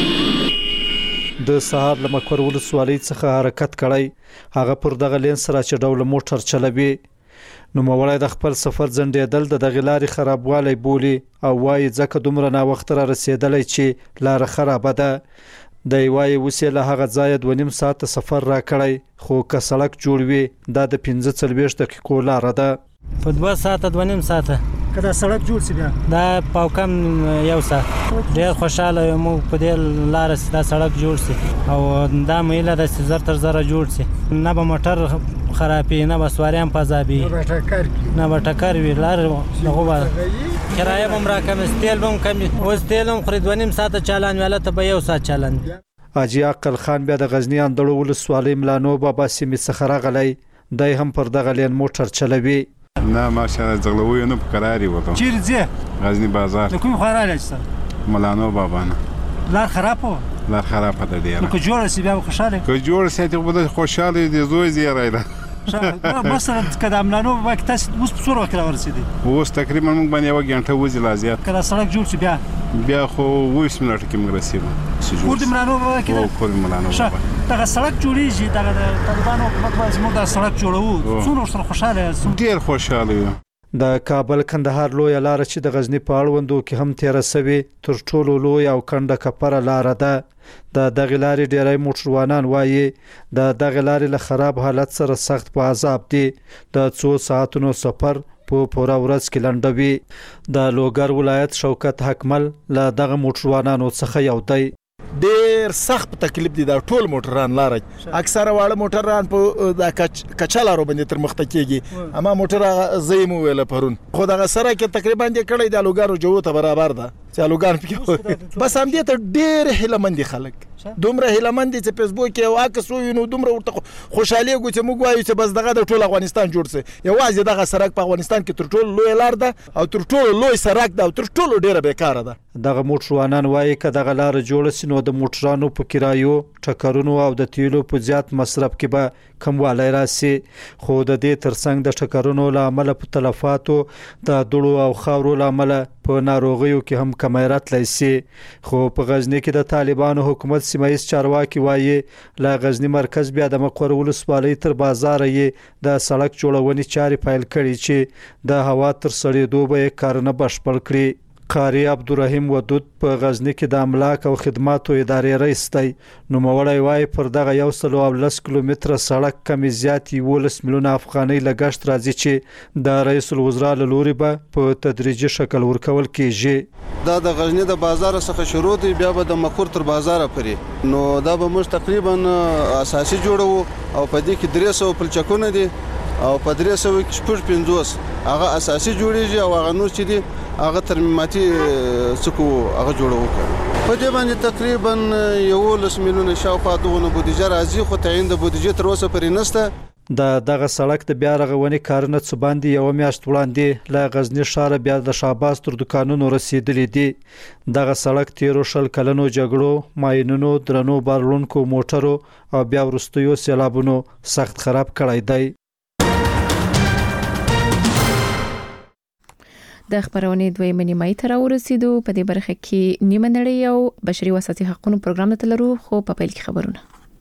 د سهار له مقر ولسوالۍ څخه حرکت کړی. هغه پر دغه لین سره چې ډول موټر چلوي. نوموړی د خپل سفر ځنډېدل د دغه لارې خرابوالی بولي او وایي ځکه دومره ناوخته را رسیدلی چې لاره خرابه ده. د یوای وسه له هغه ځای د ونیم ساعت سفر را کړی، خو که سړک جوړ وي دا د پنځه څلوېښت دقیقو لار ده. په دوه ساعته د ونیم ساعته کله سړک جوړ شي بیا دا په کم یو ساعت. ډیر خوشاله یم په دې لار دا سړک جوړ شي او دا مېله د زر تر زر جوړ شي. نه به موټر خرابې نه به سواریان پازابي نه به ټکر وي. لار دغه کرایه هم راکمه تیل هم کم. اوس تیل هم خرید ونیم ساعت چالان ویله ته به یو ساعت چالان. حاجی عقل خان بیا د غزنی اندړو ولسوالۍ ملانو بابا سیمې څخه راغلی. دی هم پر دغه لین موټر چلوي. نه ماشاءالله ځغلوي نه په قراري وته. چیرې ځې؟ غزنی بازار. د کوم خوا راغلی چې ملانو بابا نه لار خراب و؟ لار خراب ده ډیره. نو که جوړ شي بیا خوشاله؟ که جوړ شي ته به خوشاله دي زوی زیری ده. مثلا کله ملانو وخت تاسو اوس په څور وخت راورسېدي؟ اوس تقریبا موږ باندې یو غنټه وځي لا زیات. کله سړک جوړ شي بیا بیا خو وېس منټ کې موږ رسېږو. کور د ملانو کې او کور ملانو دغه سړک جوړیږي. دغه د طالبانو حکومت وایي موږ د سړک جوړو. څونه سره خوشاله یاست؟ ډیر خوشاله یم. د کابل کندهار لوی لار چې د غزنی په اړوندو کې هم تیر سوي تر ټولو لوی او کنده کپره لار ده. د دغه لارې ډیری موټروانان وایي د دغه لارې له خراب حالت سره سخت په عذاب دي. د څو ساعتونو سفر په پوره ورځ کې لنډوي. د لوګر ولایت شوکت حکمل له دغه موټروانانو څخه یو دی. ډیر سخت تکلیف دي دا ټول موټران لار. اکثره واړه موټران په د کچالارو باندې تر مخته کیږي. اما موټر زیم ویل پرون خو دغه سره کې تقریبا د کړي د لوګارو جو ته برابر ده. چې لوګان پکې بس هم دې ته ډیر هلمند خلک دومره هلمند چې فیسبوک کې او عکس وینو دومره ورته خوشاله غو چې موږ وایو چې بس دغه د ټول افغانستان جوړ سي. یوازې دغه سړک په افغانستان کې تر ټولو لوی لار ده او تر ټولو لوی سړک ده او تر ټولو ډیره بیکاره ده. دغه موټروانان وایي چې دغه لار جوړ سي نو د موټرانو په کرایو ټکرونو او د تیلو په زیات مصرف کې به کموالی راسي. خو د دې ترڅنګ د ټکرونو له امله په تلفاتو د دوړو او خاورو له امله په ناروغیو کې هم کمی راتلی سي. خو په غزنی کې د طالبانو حکومت سیمایي چارواکي وایي له غزنی مرکز بیا د مقر ولسوالۍ تر بازار یې د سړک جوړونې چارې پیل کړي چې د هوا تر سړېدو به یې کارونه بشپړ کړي. قاری عبدالرحیم ودود په غزنی کې د املاک او خدماتو ادارې رئیس دی. نو موړی وای پر دغه یو سل او لس کیلومتره سړک کمی زیات یولس میلیونه افغانۍ لګښت راځي چې د رئیس الوزرا له لوري به په تدریجي شکل ورکول کیږي. دا د غزنی د بازار څخه شروع دی بیا به د مخور تر بازار پورې نو دا به موږ تقریبا اساسي جوړو او په دې کې درې سوه پلچکونه دي او په درې سوه کې شپږ پنځوس هغه اساسي جوړیږي او هغه نور چې دي هغه ترمیماتي څکو هغه جوړو په دې باندې تقریبا یولس میلیونه شاوخوا دغه بودیجه راځي خو تعین د بودیجه تر اوسه پرې نشته. د دغه سړک د بیا رغونې کارونه څه باندې یو میاشت وړاندې له غزنی ښار بیا د شاباس تر دکانونو رسیدلې دي. دغه سړک تیرو شل کلنو جګړو ماینونو درنو بارلونکو موټرو او بیا وروستیو سیلابونو سخت خراب کړی دی. د خبرونې دویمه نیمایي ته راورسېدو. په دې برخه کې نیمه نړۍ او بشري او اساسي حقوقو پروګرام ته لرو خو په پیل کې خبرونه.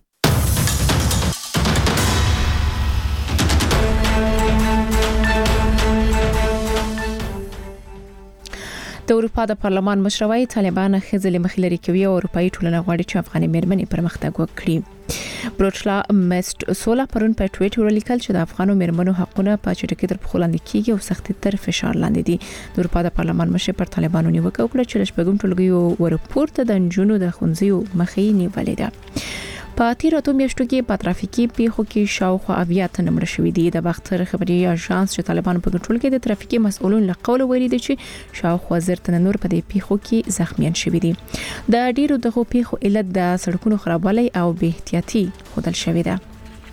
د اروپا د پارلمان مشروعي طالبان خزل مخلري کوي او اروپאי ټولنه غواړي چې افغاني مېرمنې پرمختګ وکړي. بروچلا مست سولا پرون په ټویټر ولیکل چې د افغانو مېرمنو حقونه په چټکۍ تر پخو لاندې کیږي او سختي تر فشار لاندې دي. د اروپا د پارلمان مشر پر طالبانو نیوکه وکړه چې لږ ټولګیو ورپورته د انجونو د خونځیو مخې نیولې ده. په تیر اته میاشتو کې په ترافیکي پیښو کې شاوخوا اویا تنه مړه شوي دي. د باختر خبري اژانس چې طالبان په کنټرول کې د ترافیکي مسؤلون له قوله ویلي دي چې شاوخوا زر تنه نور په دې پیښو کې زخمیان شوي دي. د ډیرو دغه پیښو علت د سړکونو خرابوالی او بې احتیاطي ښودل شوې ده.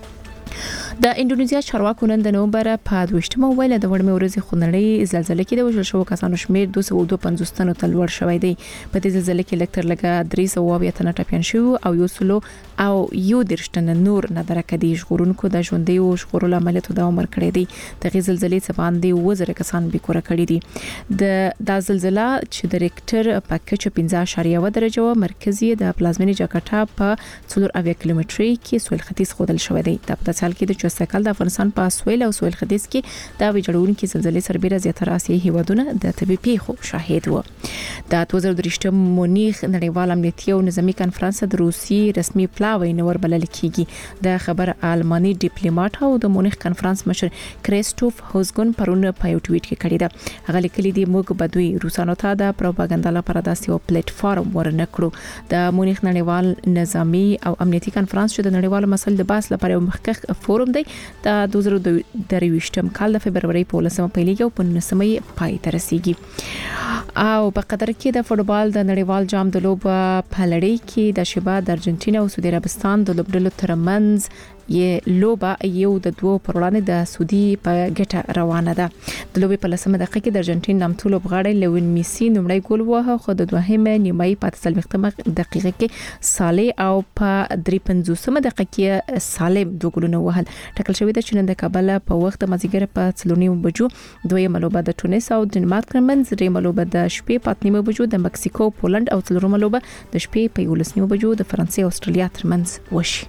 د انډونیزیا چارواکو نن د نومبر په دویشتمه ویل د وړمې ورځې خونړۍ زلزلې کې د وژل شوو کسانو شمیر دوه سوه دوه پنځوس تنو ته لوړ شوی دی. په دې زلزلې کې لکتر لګا درې سوه اویا تنه ټپيان شوي او یو سلو او یو دېرش تنه نور نه درکه دي. ژغورونکو د ژوندۍ او ژغورلو عملیاتو دوام ورکړی دی. دغه زلزلې څخه باندې اووه زره کسان بېکوره کړي دي. د دا زلزلہ چې د ریکټر په کچه پنځه اعشاریه اووه درجه و مرکزي د پلازمینې جاکارتا په څلور اویا کیلومتري کې سویل ختیځ خودل شوی دی. د په تسال کې د چوسکل د افغانستان په سویل او سویل ختیځ کې د ویجاړونکو زلزلې سربېره زیاتره آسیایي هیوادونه د طبي پیښو شاهد وو. د دوه زره درې مونیخ نړیوال امنیتي او نظامی کانفرنس د روسي رسمي پلاوی نور بلل کیږي. د خبر آلماني ډیپلوماټ او د مونیخ کانفرنس مشر کریسټوف هوزګون پرون په یو ټویټ کې کړی دا. هغه لیکلي دی موږ بدوي روسانو ته د پروپاګاندا لپاره داسې یو پلیټ فارم ورنکړو. د مونیخ نړیوال نظامی او امنیتي کانفرنس چې د نړیوالو مسایلو د بحث لپاره یو مخکخ فورم دی د دوه زره درویشتم کال د فبرवरी په لسمه پیلېږي او په نولسمه پای ته رسیږي. او په قطر کې د فوټبال د نړیوال جام د لوبه په لړۍ کې د شبا د ارجنټینا او سعودي عربستان د لوبډلو ترمنځ یې لوبه یو د دوه پر وړاندې د سعودي په ګټه روانه ده. د لوبې په لسمه دقیقه کې د ارجنټین نامتو لوبغاړی لوین میسی لومړی ګول ووهه خو د دوهمه نیمایي په څلوېښتمه دقیقه کې صالح او په درې پنځوسمه دقیقه کې سالم دوه ګولونه وهل. ټاکل شوی د چین د کابل په وخت د مازیګر په څلور نیمو بجو دویمه لوبه د ټونس او ډنمارک ترمنځ، دریمه لوبه د شپې په اته نیمو بجو د مکسیکو پولند او څلورمه لوبه د شپې په یولس نیمو بجو د فرانسې او استرالیا ترمنځ وشي.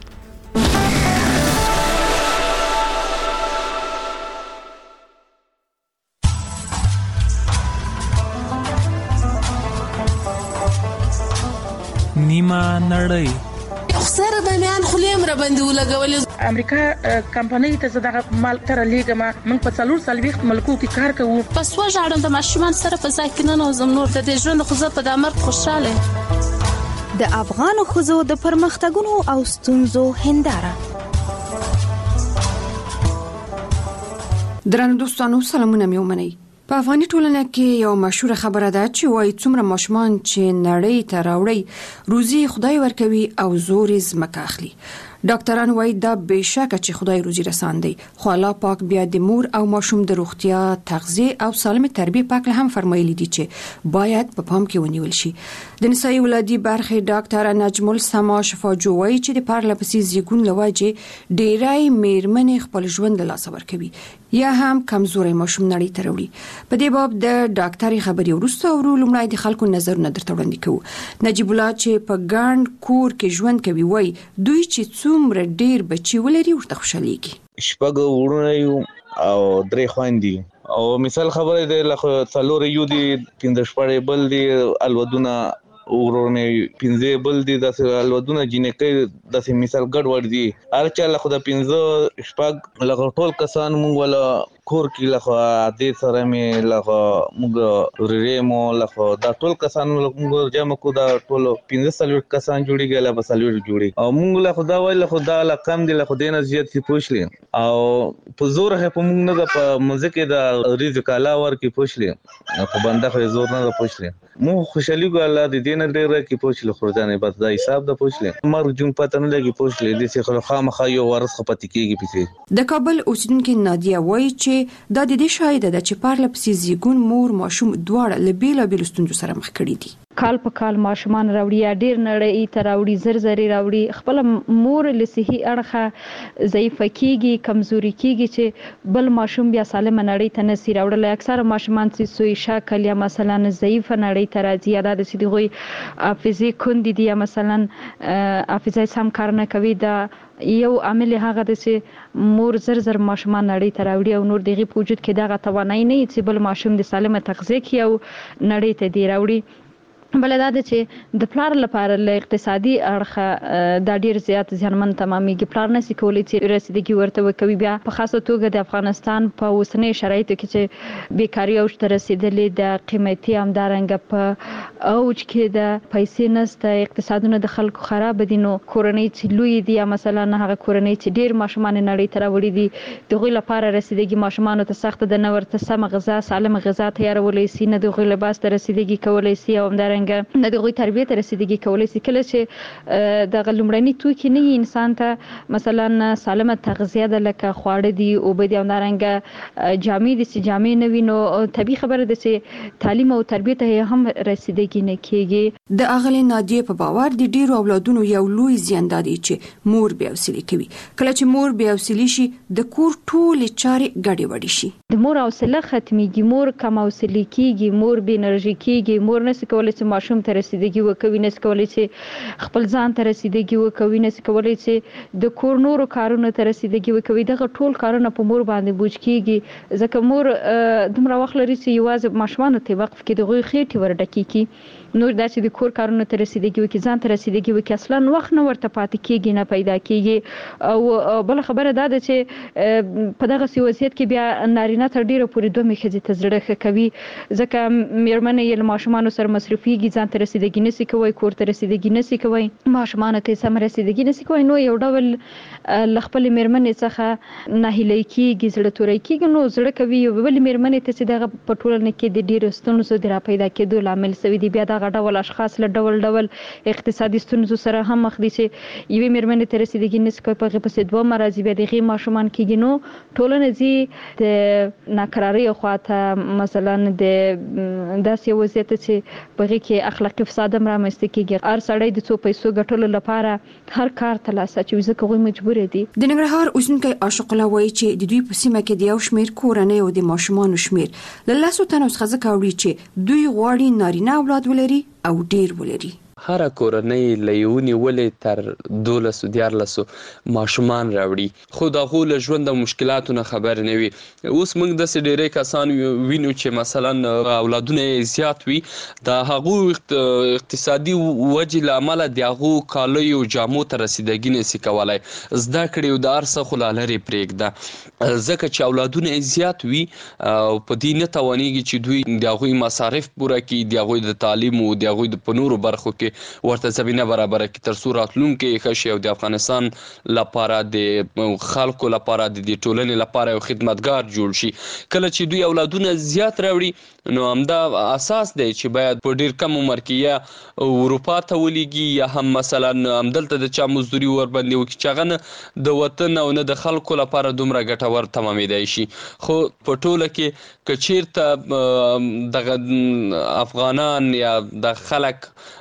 نیمه نړۍ خسر د میان خلیم را باندې ولګول. امریکا کمپنۍ ته زړه مال تر لیګما موږ په څلور سلويخت ملکو کې کار کوو. پس و ژړم د ماشومان سره په ځای کې نه نوزم نور د ژوند خو زه په دمر خوشاله. د افغان خزو د پرمختګونو او ستونزو هنداره. درنو دوستانو سلامونه مې ومنئ. په افغاني ټولنه کې یو مشهور خبره ده چې وایي څومره ماشومان چې نړۍ ته راوړي روزي خدای ورکوي او زور یې ځمکه اخلي. ډاکټران وایي دا بېشکه چې خدای روزي رسان دی، خو الله پاک بیا د مور او ماشوم د روغتیا، تغذیه او سالم تربیه پاک له هم فرمایلی دي چې باید په پام کې ونیول شي. د نسایي ولادي برخې ډاکټر نجم السما شفاجو وایي چې د پارلپسي زیګون لواجه ډیرای میرمنې خپل ژوند له لاسه ورکوي یا هم کمزوري ماشوم نړۍ ته راوړي. په دې باب د ډاکټري خبري ورسته ورو لمړی د خلکو نظرونه درته وړاندې کوو. نجیب الله چې په ګاند کور کې ژوند کوي وایي دوی چې څومره ډیر بچي ولري ورته خوشاليږي. شپږ ورونه یو او درې خويندې او مثال خبره دی لکه څلور یو دي پنځه شپږ بل دي الودونه ورونه پنځه بل دي د الودونه جنکې د مثال ګډ ور دي هر چا له خدای پنځه شپږ لکه ټول کسان مونږ ولا کور کې لکه دې سره مې لکه مونږ ریمو لکه دا ټول کسان مونږ جمع کو دا ټول پنځه سلوي کسان جوړیږي لا بسلوي جوړي او مونږ له خدای وای له خدای لا کم دي له خدای نه زیات کی پوښلې او په زور هه په مونږ نه په مزه کې دا رزق الله ور کې پوښلې په بنده خو زور نه پوښلې مو خوشالي ګو الله دې دین ډېر کې پوښلې خورځانه بس دا حساب د پوښلې مر جون پته نه لګي پوښلې دې څه خو خامخا یو ورس خپتی کېږي پېڅې د کابل اوسیدونکو نادیا وایي چې دا د دې شاهد ده چې پارلپسي زیګون مور ماشوم دواړه له بیل بیل ستونزو سره مخ کړي دي کال په کال ماشومان راوړي یا ډیر نړۍ ته راوړي زر زری راوړي خپل مور له صحي اړخه ضعیف کیږي کمزوري کیږي چې بل ماشوم بیا سالم نړۍ ته نسی راوړل اکثر ماشومان چې سوی شکل یا مثلا ضعیف نړۍ ته راځي یا د سیدغوي حافظي کندي دي یا مثلا حافظه سم کار نه کوي دا یو عامل هغه د چې مور زر زر ماشومان نړۍ ته راوړي او نور دغه په وجود کې دغه توانای نه چې بل ماشوم د سالمه تغذیه کوي او نړۍ ته دی راوړي بل دا چې د پلار لپاره له اقتصادي اړخه د ډیر زیات ځانمن تمامېږي پلار نشي کولای چې رسیدګي ورته وکوي بیا په خاصه توګه د افغانستان په اوسنۍ شرایطو کې چې بیکاری اوج ته رسیدلې د قیمتي همدارنګ په اوج کې د پیسې نسته اقتصادونه د خلکو خراب دي نو کورنۍ چې لوی دي یا مثلا هغه کورنۍ چې ډیر ماشومان نړۍ ته راوړي دي دغه لپاره رسیدګي ماشومان ته سخت د نورته سم غذا سالم غذا تیارولې سي نه دغه لباس ته رسیدګي کولای سي او همدارنګ د دغه تربیت رسیدګي کولای شي کله چې د غلمړنی توکي نه انسان ته مثلا سالمه تغذیه د لکه خواړه دي او به د اندارنګ جامې دي چې جامې نه وینو طبي خبره ده چې تعلیم او تربیت هم رسیدګي نه کیږي د اغلی نادیه په باور د ډیرو اولادونو یو لوی زیان دی چې مور بیا وسیله کوي کله چې مور بیا وسیله شي د کور ټول چارې ګډې وډې شي د مور حوصله ختميږي مور کم حوصله کیږي مور به انرژي کیږي مور نس کولای چې ماشوم ته رسیدګي وکوي نس کولای چې خپل ځان ته رسیدګي وکوي نس کولای چې د کور نورو کارونو ته رسیدګي وکوي دغه ټول کارونه په مور باندې بوج کیږي ځکه مور دومره وخت لري چې یوازې ماشومان ته وقف کې دغه خېټي ورډکی کی نور داسې د کور کارونو ته رسیدګي وکي ځان ته رسیدګي وکي اصلا وخت نه ورته پاتې کیږي نه پیدا کیږي او بل خبره دا ده چې په دغه وضعیت کې بیا نارینه تر ډیره پورې دوه مخې ته زړه کوي ځکه میرمنې یې ماشومان سره مصرفيږي ځان ته رسیدګي نسی کوي کور ته رسیدګي نسی کوي ماشومان ته سم رسیدګي نسی کوي نو یو ډول لخپل میرمنې څخه نه هلي کیږي زړه توري کیږي نو زړه کوي یو بل میرمنې ته چې دغه پټولنه کې د ډیرو ستونزو د را پیدا کېدو لامل سوي دی بیا دغه ډول اشخاص له ډول ډول اقتصادي ستونزو سره هم مخ دي چې یوې میرمنې ته رسیدګي نسی کوي په پسې دوه مرزي به دغه ماشومان کېږي نو ټولنه زی د ناکراری خواته مثلا د داسې وضعیت چې په کې اخلاقی فساد هم رامنځته کیږي هر سړی د څو پیسو ګټلو لپاره هر کار تلاسه چې ځکه غوي مجبور دي د ننګرهار اوسنکي عاشق الله وایي چې د دوی په سیمه کې د یو شمیر کورنۍ او د ماشومان شمیر له لاسو تنو څخه کاوړي چې دوی غواړي نارینه اولاد ولري او ډیر ولري هر کورنۍ لیونی ولې تر دولس دیارلس ماشومان راوړي خو دا غول ژوند د مشکلاتو نه خبر نه وي اوس موږ د ډېرې کسان وینو چې مثلا اولادونه زیات وي دا هغه اقتصادي وجې لامل دی هغه کالي او جامو ته رسیدګي نسی کولای زده کړي او د ارسه خلالري پرېږده ځکه چې اولادونه زیات وي او په دې نه توانېږي چې دوی د هغوی مصارف پوره کړي د هغوی د تعلیم او د هغوی د پنورو برخو کې ورته زمينه برابر کی تر څو راتلونکي خشي او د افغانستان لپاره د خلکو لپاره د ټولنې لپاره یو خدمتګار جوړ شي کله چې دوی اولادونه زیات راوړي نو همدا اساس دی چې باید په ډیر کم عمر کې یا اروپا ته ولېږي یا هم مثلا همدلته د چا مزدوري ور باندې وکړي چې هغه نه د وطن او نه د خلکو لپاره دومره ګټور تمامېدای شي خو په ټوله کې که چیرته دغه افغانان یا د خلک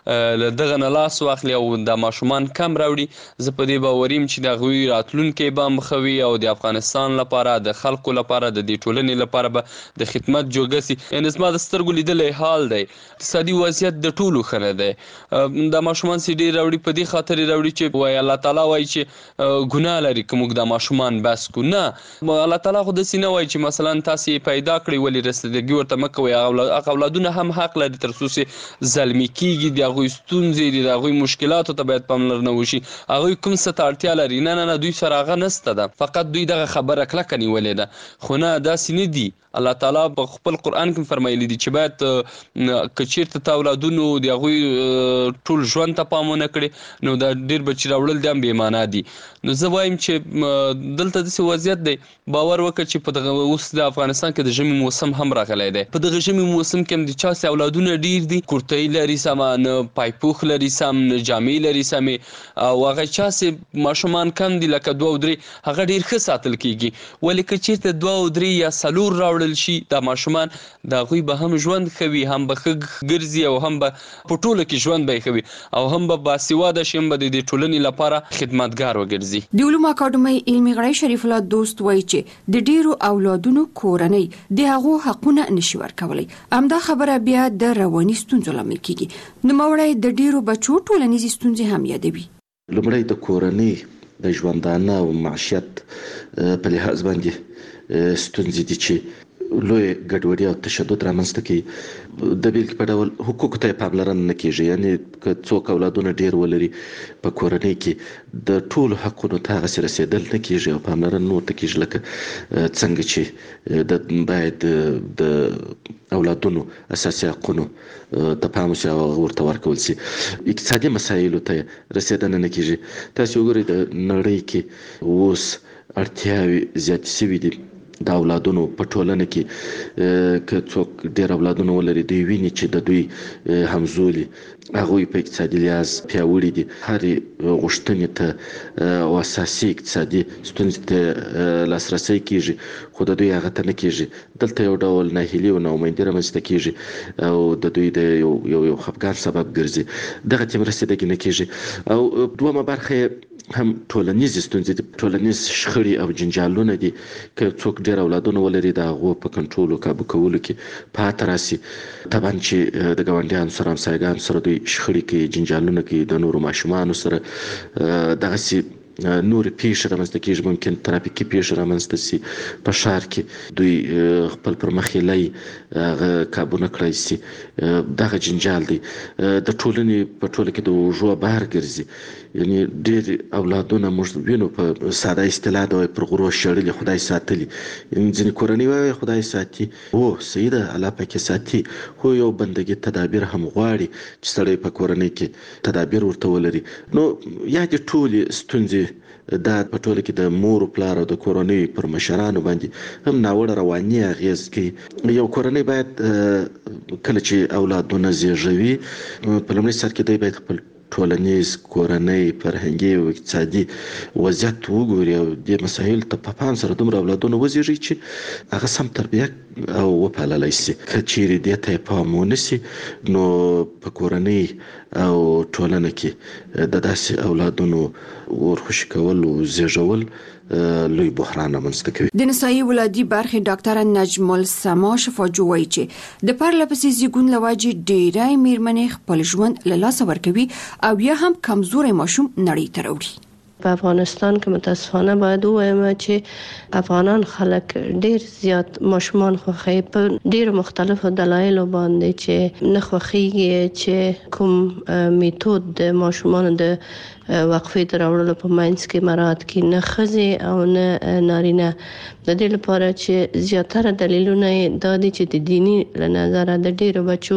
له دغه نه لاس واخلي او د ماشومان کم راوړي زه په دې باوریم چې د هغوی راتلونکی به هم ښه وي او د افغانستان لپاره د خلکو لپاره د دې ټولنې لپاره به د خدمت جوګه سي. یعنې زما د سترګو لیدلی حال دی اقتصادي وضعیت د ټولو ښه نه دی. دا ماشومان چې ډېر راوړي په دې خاطر یې راوړي چې وایي الله تعالی وایي چې ګناه لري که موږ دا ماشومان بس کړو. نه، الله تعالی خو داسې نه وایي چې مثلا تاسې یې پیدا کړئ ولې رسېدګي ورته مه کوئ. هغه اولادونه هم حق لري تر څو چې زلمي کېږي د هغوی ستونزې دي د هغوی مشکلاتو ته باید پاملرنه وشي. هغوی کوم څه ته اړتیا لري نه نه نه دوی سره هغه نسته ده، فقط دوی دغه خبره کلکه نیولې ده. خو نه داسې نه دي. الله تعالی په خپل قرآن کې فرمایلی دي چې باید که چېرته تا اولادونو د هغوی ټول ژوند ته پام ونه کړې نو دا ډېر بچي راوړل دي هم بې معنا دي. نو زه وایم چې دلته داسې وضعیت دی، باور وکړه چې په دغه اوس د افغانستان کې د ژمي موسم هم راغلی دی. په دغه ژمي موسم کې هم د چا چې اولادونه ډېر دي، کورتۍ لري سمه، نه پایپوخ لري سم، نه جامې لري سمې، او هغه چا چې ماشومان کم دي لکه دوه او درې هغه ډېر ښه ساتل کېږي. ولې که چېرته دوه او درې یا څلور راوړل شي دا ماشومان د هغوی به هم ژوند ښه وي، هم به ښه ګرځي او هم به په ټوله کې ژوند به یې ښه وي او هم به باسواده شي، هم به د دې ټولنې لپاره خدمتګار وګرځي. د علومو اکاډمۍ علمي غړی شریف الله دوست وایي چې د ډیرو اولادونو کورنۍ د هغو حقونه نشي ورکولی. همدا خبره بیا د رواني ستونزو لامل کیږي. نوموړی د ډیرو بچو ټولنیزې ستونزې هم یادوي. لومړی د کورنۍ د ژوندانه او معیشت په لحاظ باندې ستونزې دي چې لوی ګډوډي او تشدد رامنځته کوي. د بیلګې په ډول حقوقو ته یې پاملرنه نه کېږي. یعنې که څوک اولادونه ډېر ولري په کورنۍ کې د ټولو حقونو ته هغسې رسېدل نه کېږي او پاملرنه نه ورته کېږي لکه څنګه چې د باید د اولادونو اساسي حقونو ته پام وشي او هغه ورته ورکول شي. اقتصادي مسایلو ته رسېدنه نه کېږي. تاسې وګورئ د نړۍ کې اوس اړتیاوې زیاتې شوي دي د اولادونو په ټولنه کې. که څوک ډېر اولادونه ولري دوی ویني چې د دوی همزولي هغوی په اقتصادي لحاظ پیاوړي دي، هرې غوښتنې ته او اساسي اقتصادي ستونزې ته لاسرسی کېږي، خو د دوی هغه ته نه کېږي. دلته یو ډول ناهیلي او ناامیدي رامنځته کېږي او د دوی د یو یو یو خفګان سبب ګرځي. دغه ته رسېدګي نه کېږي. او دویمه برخه هم ټولنیزې ستونزې دي، ټولنیز شخړې او جنجالونه دي. که څوک ډېر اولادونه ولري د هغو په کنټرول او کابو کولو کې پاتې راسي، طبعا چې د ګاونډیانو سره همسایګانو سره دوی شخړې کوي، جنجالونه کوي، د نورو ماشومانو سره دغسې نورې پیښې رامنځته کېږي. ممکن ترافیکي پیښې رامنځته سي په ښار کې، دوی خپل پر مخ یې لای هغه کابو نه کړی سي. دغه جنجال دی د ټولنې په ټوله کې د اوږو بار ګرځي. یعنې ډېر اولادونه موږ وینو په ساده اصطلاح د پر غرو شړلي خدای ساتلي. یعنې ځینې کورنۍ وایي خدای ساتي، هو صحیح ده الله پاک یې ساتي، خو یو بندګي تدابیر هم غواړي چې سړی په کورنۍ کې تدابیر ورته ولري. نو یا دې ټولې ستونزې دا په ټوله کې د مور او پلار او د کورنۍ پر مشرانو باندې هم ناوړه رواني اغېز کوي. یو کورنۍ باید کله چې اولادونه زیږوي په لومړي سر کې دوی باید خپل ټولنیز، کورنۍ، فرهنګي او اقتصادي وضعیت وګوري او دې مسایلو ته په پام سره دومره اولادونه وزېږي چې هغه سم تربیه او وپاللی شي. که چیرې دې ته یې پام ونه شي نو په کورنۍ او ټولنه کې د داسې اولادونو ورخوشي کول او زیږول لوی بحران رامنځته کوي. د نسایي ولادي برخې ډاکټره نجم السما شفاجو وایي چې د پرلپسې زیږون له وجې ډېری میرمنې خپل ژوند له لاسه ورکوي او یا هم کمزوری ماشوم نړۍ ته راوړي. په افغانستان کې متاسفانه باید ووایم چې افغانان خلک ډیر زیات ماشومان خوښوي په ډیرو مختلفو دلایلو باندې چې نه خوښیږي چې کوم میتود د ماشومانو د وقفې د راوړلو په منځ کې مراعات کړي، نه ښځې او نه نارینه. د دې لپاره چې زیاتره دلیلونه یې دا دي چې د دیني له نظره د ډیرو بچو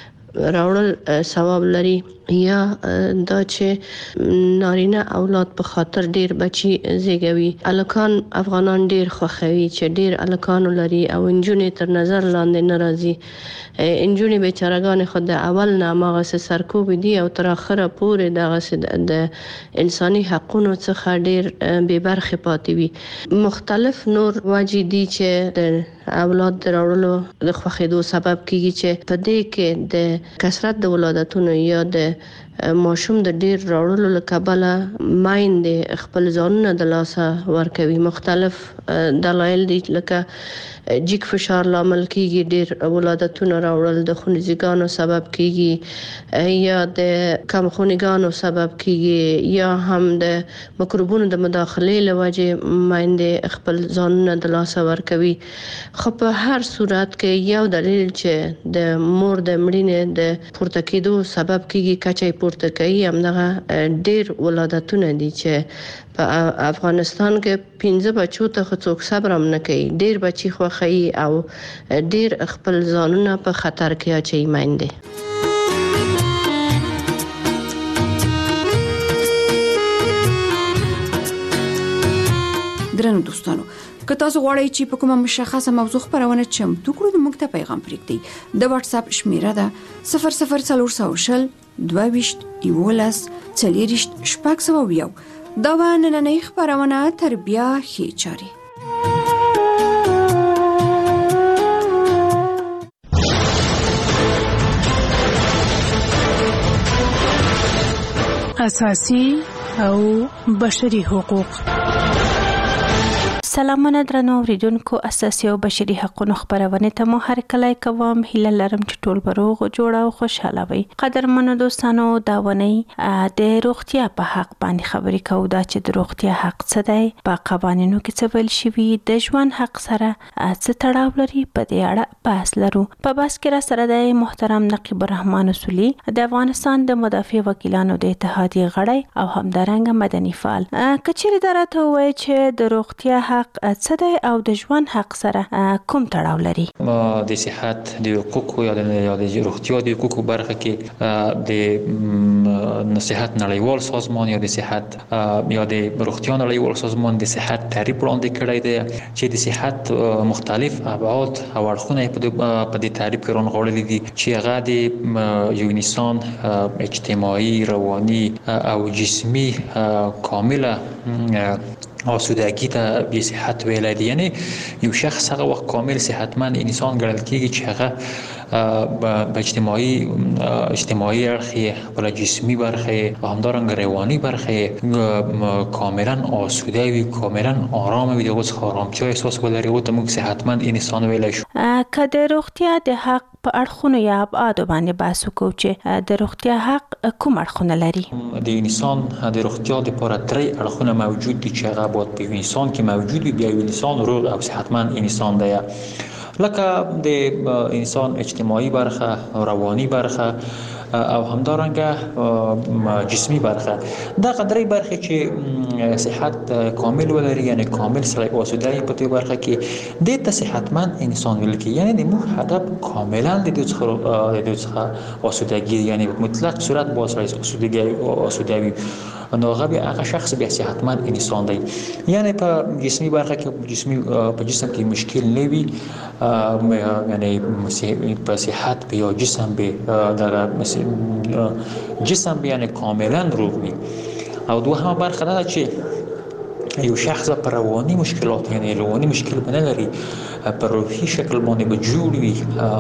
راوړل ثواب لري، یا دا چې نارینه اولاد په خاطر ډیر بچي زیږوي. الکان افغانان ډیر خوښوي چې ډیر الکان لري او انجونې تر نظر لاندې نه راځي. انجونې بیچارهګانې خو د اول نه هماغسې سرکوب دي او تر اخره پورې دغسې د انساني حقونو څخه ډیر بې برخې پاتې وي. مختلف نور وجې دي چې د اولاد د راوړلو د خوښېدو سبب کیږي، چې په دې کې د کثرت د ولادتونو یا د ماشوم د ډیر راوړلو لکبله مایندې خپل ځانونه د لاسه ورکوي. مختلف دلایل دي لکه جګ فشار لامل کیږي، ډیر ولادتونه راوړل د خونریزګانو سبب کیږي یا د کم خونګانو سبب کیږي یا هم د مکروبونو د مداخلې لوجه مایندې خپل ځانونه د لاسه ورکوي. خو په هر صورت کې یو دلیل چې د مور د مړینې د پورته کېدو سبب کیږي کچې پورته کوي همدغه ډیر ولادتونه دي چې په افغانستان کې پنځه بچو ته څوک صبر هم نه کوي. ډیر بچي خوخی او ډیر خپل ځانونه په خطر کې اچي مایندې. درنو دوستانو، که تاسو غواړئ چې په کومه مشخصه موضوع خبرونه چمتو کړو نو موږ ته پیغام پرېږدئ. د واتس اپ شمیره ده صفر صفر څلور سوه شل دوه ویشت یولس څلېرویشت شپږ سوه یو. دا به نننۍ خبرونه تر بیا ښې چارې. اساسي او بشري حقوق. سلامونه درنو اوریدونکو، اساسي او بشري حقوقو خبرونه ته مو هر کله کوم هیله لرم چې ټول بروغ جوړ او خوشاله وي. قدرمنو دوستانو، دا ونی د روغتیا په حق باندې خبرې کوو. دا چې د روغتیا حق څه دی، په قوانینو کې څه ویل شوي، د ژوند حق سره څه تړاو لري، په دې اړه بحث لرو. په بحث کې را سره د محترم نقیب الرحمن اصولي د افغانستان د مدافع وکیلانو د اتحادیې غړی او همدارنګه مدني فعال. کچېرې دا راته ووایي چې د روغتیا حق څه دی او د ژوند حق سره کوم تړاو لري. د صحت د حقوقو یا د روغتیا د حقوقو برخه کې د صحت نړیوال سازمان یا د صحت یا د روغتیا نړیوال سازمان د صحت تعریف وړاندې کړی دی چې د صحت مختلف ابعاد او اړخونه په دې تعریف کې رانغاړلي دي چې هغه د یو انسان اجتماعي، رواني او جسمي کامله آسودگی ته به صحت ویل دي. یعنی یو شخص هغه وخت کامل صحتمند انسان ګڼل کیږي چې هغه په اجتماعي اجتماعي اړخ، بل جسمي برخه او همدارنګه رواني برخه کاملا آسوده وي، کاملا آرام وي، دغه آرامتیا احساس ولري او ته موږ صحتمند انسان ویل شو. که د روغتیا د حق په اړخونو یا ابعاد باندې بحث وکړو چې د روغتیا حق کوم اړخونه لري. د انسان د روغتیا لپاره درې اړخونه موجود دي چې هغه باید په انسان کې موجود وي. بیا یو انسان روغ او صحتمند انسان دی، لکه د انسان اجتماعي برخه، رواني برخه او همدارنګه جسمي برخه. دا قدرې برخه چې صحت کامل ولري، یعنی کامل سره آسوده په دې برخه کې د ته صحتمند انسان ویل کی. یعنی د موږ هدف کاملا د دې څخه د دې څخه آسودگی، یعنی مطلق صورت با سره آسودگی آسوده وي، نو هغه هغه شخص بیا صحتمند انسان دی. یعنی په جسمي برخه کې جسمي په جسم کې مشکل نه وي، یعنی په صحت به یا جسم به دغه جسم به یعنی کاملا روغ وي. او دوهمه برخه دا چې یو شخص په رواني مشکلات، یعنی رواني مشکل نه لري، په روحي شکل باندې به جوړ وي،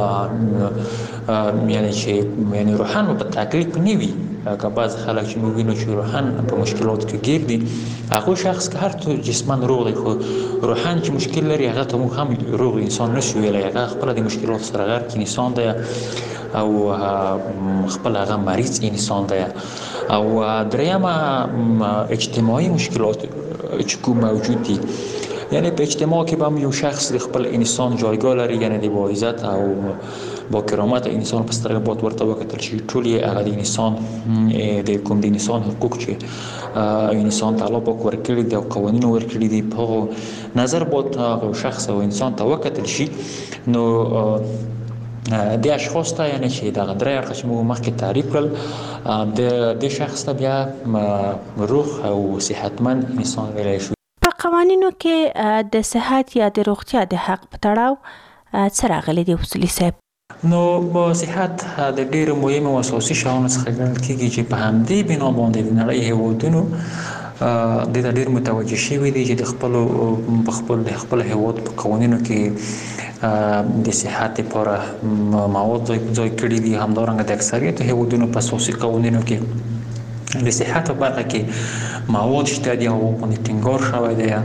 یعنی چې یعنی روحان په تکلیف نه وي. که بعض خلک چې موږ وینو چې روحان په مشکلات کې ګیر دي، هغه شخص که هر څو جسمن روغ دی خو روحان چې مشکل لري، هغه ته موږ هم روغ انسان نشو ویلی. هغه خپل د مشکلات سره غرق انسان دی او خپل هغه مریض انسان دی. او درېیمه اجتماعي مشکلات چې کوم موجود دي، یعنی په اجتماع کې به هم یو شخص د خپل انسان جایگاه لري، یعنی د با عزت او با کرامت انسان په سترګه باید ورته وکتل شي. ټول یې هغه د انسان د کوم د انسان حقوق چې انسان ته الله پاک ورکړي دي او قوانینو ورکړي دي، په هغو نظر باید هغه شخص او انسان ته وکتل شي. نو د اشخاص ته، یعنی چې دغه درې اړخه چې موږ مخکې تعریف کړل، د دې شخص ته بیا روغ او صحتمند انسان ویلی شو. په قوانینو کې د صحت یا د روغتیا د حق په تړاو څه راغلي دي اصولي صاحب؟ نو صحت د ډېرو مهمو او اساسي شیانو څخه ګڼل کېږي چې په همدې بنا باندې د نړۍ هېوادونو دې ته ډېر متوجه شوي دي چې د خپلو په خپل د خپل هېواد په قوانینو کې د صحت لپاره مواد ځای کړي دي. همدارنګه د اکثریت هیوادونو په اساسي قوانینو کې د صحت په برخه کې مواد شته دي او باندې ټینګار شوی دی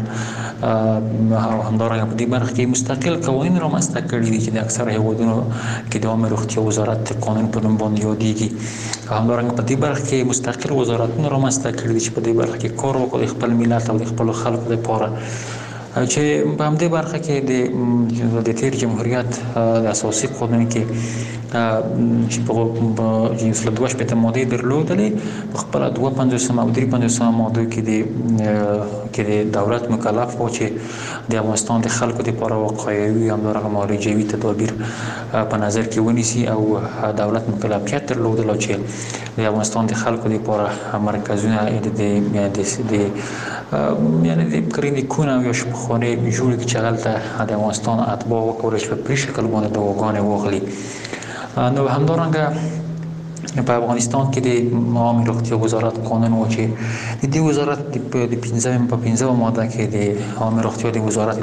او همدارنګه په دې برخه کې مستقل قوانین رامنځته کړي دي چې د اکثر هیوادونو کې د عامه روغتیا وزارت قانون په نوم باندې یادېږي. همدارنګه په دې برخه کې مستقل وزارتونه رامنځته کړي دي چې په دې برخه کې کار وکړي خپل ملت او د خپل خلکو لپاره، چې په همدې برخه کې د د تیر جمهوریت د اساسي قانون کې چې په یو دوه شپېته مادې درلودلې په خپله دوه پنځوسمه او درې پنځوسمه مادو کې د کې د دولت مکلف و چې د افغانستان د خلکو لپاره وقایوي همدارنګه معالجوي تدابیر په نظر کې ونیسي او دولت مکلفیت درلودله چې د افغانستان د خلکو لپاره مرکزونه د یعنې د کلینیکونه او یا شفاخانې جوړې کړي چې هلته د افغانستان اتباع وکولی شي په پرې شکل باندې دواګانې واخلي. نو همدارنګه په افغانستان کې د عامه روغتیا وزارت قانون و چې د دې وزارت د پنځمه په پنځمه ماده کې د عامه روغتیا د وزارت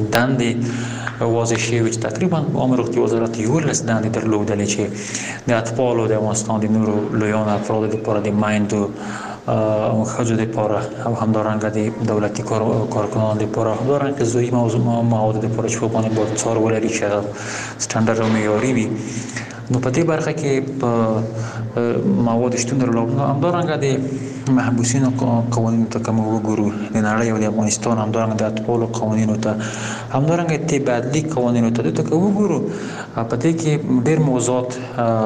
دندې واضح شوي چې تقریبا عامه روغتیا وزارت یولس دندې درلودلې چې د اطفالو د افغانستان د نورو لویانو افرادو لپاره د میندو او ښځو لپاره او همدارنګه د دولتي کارکنانو لپاره همدارنګه غذایي مواد لپاره چې په باندې باید څار ولري چې سټنډرډ او معیاري وي. نو په دې برخه کې په مواد شتون درلود. همدارنګه د محبوسینو قوانینو ته کوم وګورو د نړۍ او د افغانستان همدارنګه د اطفالو قوانینو ته همدارنګه تبادلي قوانینو ته دته وګورو په دې کې ډېر موضوعات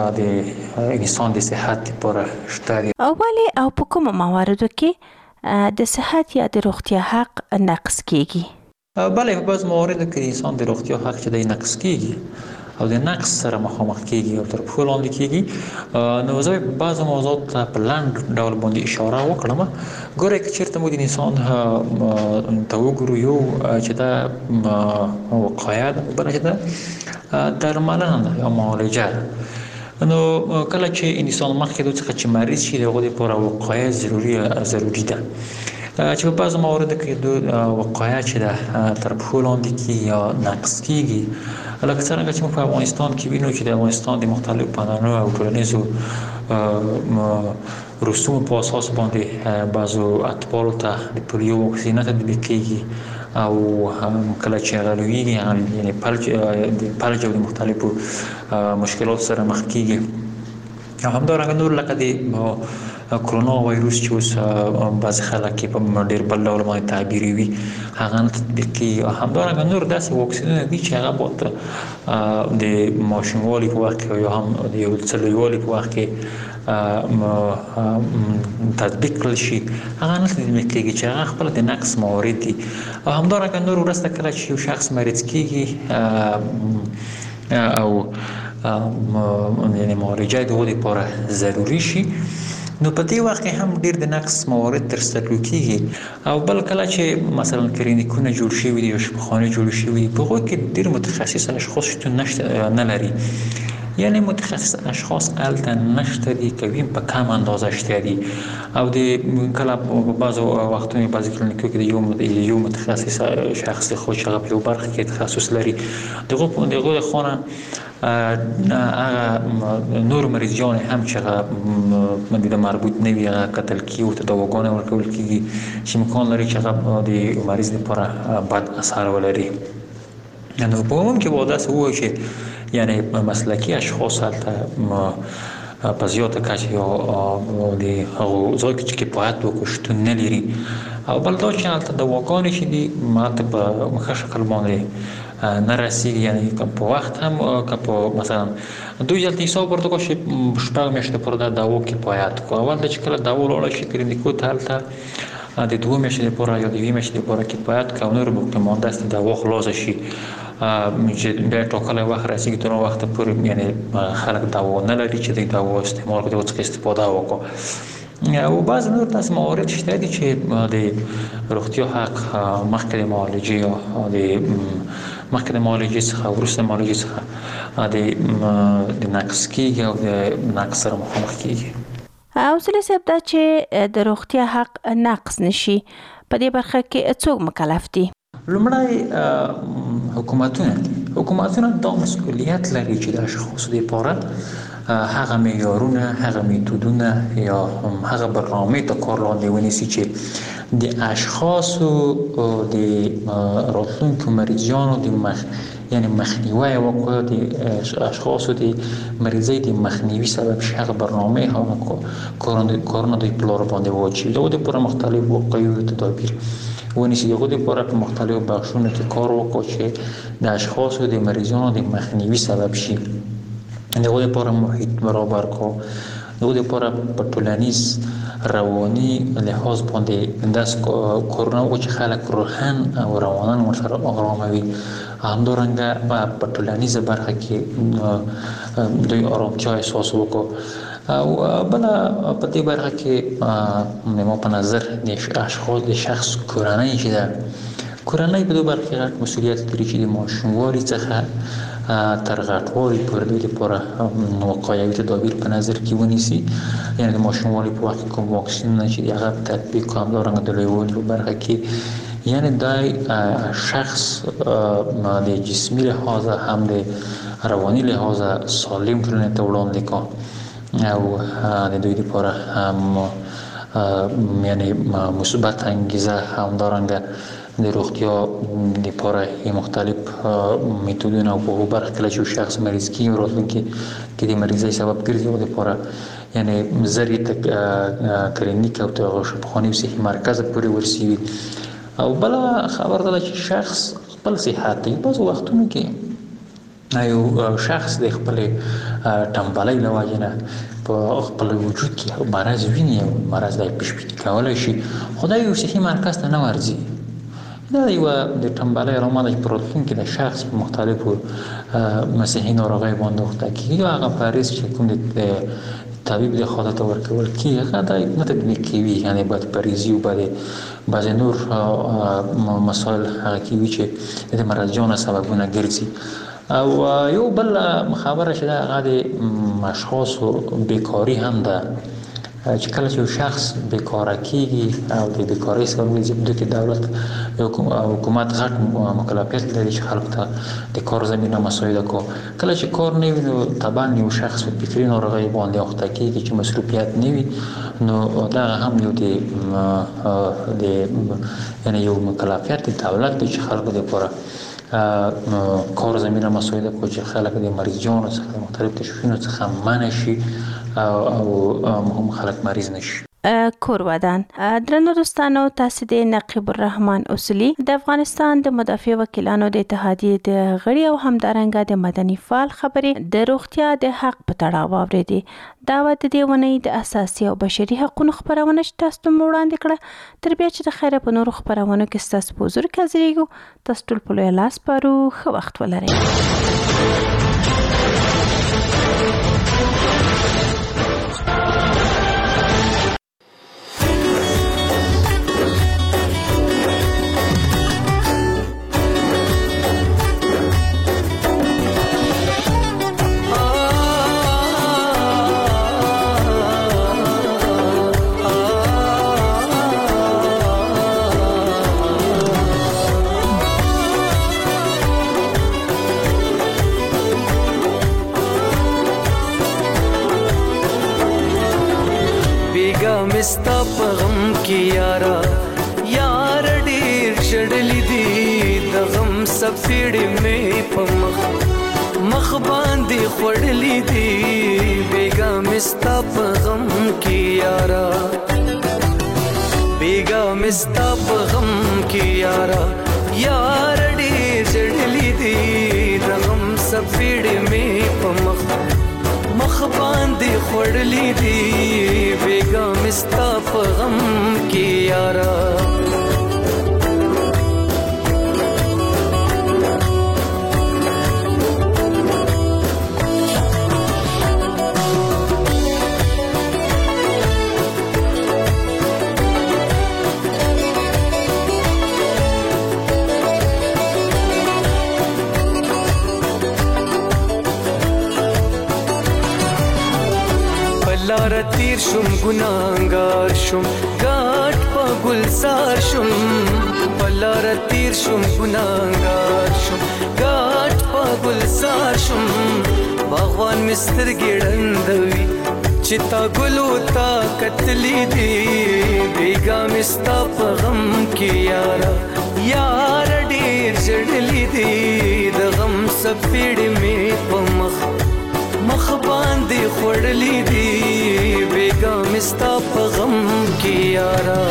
د انسان د صحت لپاره شته دي. اولی او په کومو مواردو کې د صحت یا د روغتیا حق نقض کیږي؟ بله په بعض مواردو کې د انسان د روغتیا حق چې دی نقض کیږي او د نقص سره مخامخ کیږي او تر پښو لاندې کیږي. نو زه به بعضو موضوعات ته په لنډ ډول باندې اشاره وکړم. ګورئ که چېرته مو د انسان ته وګورو یو چې دا وقایه ده، بله چې ده درملنه ده یا معالجه ده. نو کله چې انسان مخکې د څخه چې مریض شي د هغو دپاره وقایه ضروري ضروري ده چې په بعضو مواردو کې د وقایه چې ده تر پښو لاندې کیږي یا نقص کیږي. لکه څرنګه چې موږ په افغانستان کې وینو چې د افغانستان د مختلفو پانانو او ټولنیزو رسومو په اساس باندې بعضو اطفالو ته د پولیو واکسینه تطبیق کیږي او کله چې هغه لویږي یعنې فلج د فلج او د مختلفو مشکلاتو سره مخ کیږي. او همدارنګه نور لکه د کرونا وایروس چې اوس بعضې خلک یې په ډېر بل ډول باندې تعبیروي هغه نه تطبیق کیږي. او همدارنګه نور داسې واکسینونه دي چې هغه باید د ماشوموالي په وخت کې یا هم د یو څه لویوالي په وخت کې تطبیق کړل شي هغه نه تطبیق کیږي چې هغه خپله د نقص موارد دي. او همدارنګه نور وروسته کله چې یو شخص مریض کیږي او یعنې معالجه د هغو دپاره ضروري شي نو په دې وخت کې هم ډېر د نقص موارد ترسره کیږي. او بل کله چې مثلا کلینیکونه جوړ شوي دي یا شفاخانې جوړې شوي دي په هغو کې ډېر متخصص اشخاص شتون نشته نه لري، یعنی متخصص اشخاص هلته نشته دي که ویم په کم اندازه شته دي. او د کله په بعضو وختونو بعضې کلینیکو کې د یو متخصص شخص خو چې هغه په یو برخه کې تخصص لري د هغو د خوا نه هغه نور مریضیان هم چې هغه د مربوط نه وي هغه کتل کیږي او ته دواګانې ورکول کیږي چې امکان لري چې هغه د مریض لپاره بد اثر ولري. نو په عموم کې باید داسې ووایو چې یعنې مسلکي اشخاص هلته په زیاته کچه یا د هغو ځای کې چې کفایت وکړو شتون نه لري. او بل دا چې هلته دواګانې چې دي هلته په ښه شکل باندې نه رسیږي، یعنې په وخت هم که په مثلا دوی هلته حساب ورته کړو چې شپږ میاشتې لپاره دا دوا کفایت کړو. اول دا چې کله دوا ولاړه شي کلینیکو ته هلته د دوه میاشتې لپاره یا د یوې میاشتې لپاره کفایت کړو او نور به مانده است دوا خلاصه شي چې بیا ټاکلی وخت رسیږي تر هغه وخته پورې یعنې خلک دوا نه لري چې د دوا استعمال کړي او څخه استفاده وکړو. او بعض نور داسې موارد شته دي چې د روغتیا حق مخکې د معالجې یا د مخکې د معالجې څخه وروسته معالجې څخه د نقص کیږي او د نقص سره مخامخ کیږي. اوصله صاحب دا چې د روغتیا حق نقص نشي په دې برخه کې څوک مکلف دي؟ لومړی حکومتونه دي حکومتونه دا مسئولیت لري چې د اشخاصو لپاره هغه معیارونه، هغه میتودونه یا هغه برنامه تا کار لاندې ونیسي چې د اشخاصو د راتلونکو مریضانو د مخ یعنی مخنیوی وکړي، د اشخاصو د مریضۍ د مخنیوي سبب شي. هغه برنامه هغه کارونه د پلان باندې واچوي. دغه لپاره مختلف وقایوي تدابیر ونیسي. دغه لپاره په مختلفو بخشونو کې کار وکړي چې د اشخاصو د مریضانو د مخنیوي سبب شي. دغه لپاره محیط برابر کو، دغه لپاره په ټولنیز رواني لحاظ باندې داس کارونه وکړي چې خلک روحاً او رواناً ورسره آرامه وي. همدارنګه په ټولنیزه برخه کې دوی آرامتیا احساس وکړي. او بل په دې برخه کې مې په نظر د اشخاص د شخص کورنۍ چې ده، کورنۍ په دې برخه کې غټ مسؤلیت لري چې د ماشوموالي څخه تر غټوالي پورې دوی لپاره وقایوي تدابیر په نظر کې ونیسي. یعنې د ماشوموالي په وخت کې کوم واکسینونه چې د هغه تطبیق کړي، همدارنګه د لویوالي په برخه کې یعنی دای شخص د جسمی لحاظ هم د رواني لحاظ سالم ټولنې ته وړاندې کړي او د دوی لپاره هم یعنی مثبت انگیزه، همدارنګه د روغتیا لپاره مختلف میتودونه او په برخه کې چې شخص مریض کیږي او راتلونکي کې د مریضۍ سبب ګرځي او لپاره یعنی زری تک کلینیک او شفاخانه او صحي مرکز پورې ورسیږي. او بل خبر ده چې شخص خپل صحت دی. بعض وختونو کې یو شخص د خپل ټمبلۍ له وجې نه په خپل وجود کې مرض ویني او مرض دی پیشبیني کولی شي، خو دا یو صحي مرکز ته نه ورځي. دا یوه د ټمبلۍ علامه ده چې په راتلونکي د شخص په مختلفو صحي ناروغیو باندې اخته کېږي. هغه پریز چې کوم د طبیب د خوا ته ورکول کېږي هغه دا نه تطبیق کوي، یعنې باید پریزي او باید بعضې نور مسایل هغه کوي چې د مرضیانو سببونه ګرځي. او یو بل خبره چې ده هغه د اشخاصو بیکاري هم ده چې کله چې یو شخص بیکاره کېږي او د بیکارۍ سبب ګرځي، په دوی کې دولت او حکومت غټ مکلفیت لري چې خلکو ته د کار زمینه مساعده کړي. کله چې کار نه وي نو طبعا یو شخص په فکري ناروغۍ باندې اخته کېږي چې مصروفیت نه وي، نو دغه هم یو د یعنې یو مکلفیت د دولت دی چې خلکو لپاره کار زمینه مساعده کړي چې خلک د مریضانو څخه د مختلف تشویشونو څخه منع شي او هم خلک مریض نشي. کور ودان درنو دوستانو، تاسو د نقیب الرحمن اصولي د افغانستان د مدافع وکیلانو د اتحادیې د غړي او همدارنګه د مدني فعال خبرې د روغتیا د حق په تړاو واوریدي. دا د دې ونې د اساسي او بشري حقوقو خبرونه چې تاسو ته وړاندې کړه. تر بیا چې د خیره په نورو خبرونو کې تاسو په حضور کې حاضرېږو، تاسو ټول په لوی لاس پارو. ښه وخت ولرئ. مستا پغم کی یارا یار ډیر چړلی دی د غم سفیړې مې پمخ مخ باندې خړلی دی بیگا مستا پغم کی یارا بیگا مستا پغم کی یارا یار ډیر چړلی دی د غم سفیړې مې پمخ مخ باندې خړلی دی بیگا مستا په غم کې یارا لار تیر شم ګناګار شم غاټ په ګلزار شم لار تیر شم ګناګار شم غاټ په گلزار شم باغوان مستر ګړندوي چې تا ګلو تا کتلی دی بیګا مستا په غم کې یارا یار ډیر جړلی دی د غم سپېړې مې په مخ مخ باندې خړلې دی بیګا مستا په غم کې یارا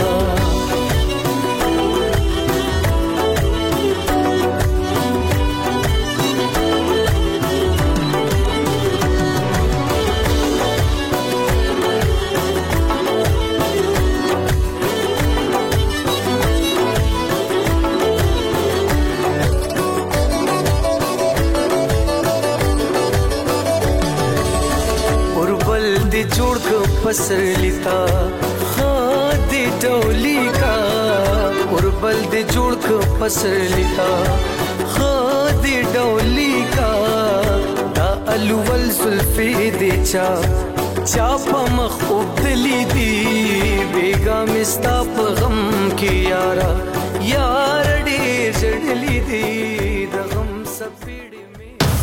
جوړ کو پسر لیتا خادي ډولي کا اوربل دې جوړ کو پسر لیتا خادي ډولي کا دا الول زلفي دې چا چا په مخ وبدلی دی بیګا مستا په غم کې یارا یار دې جړلی دی د غم سفید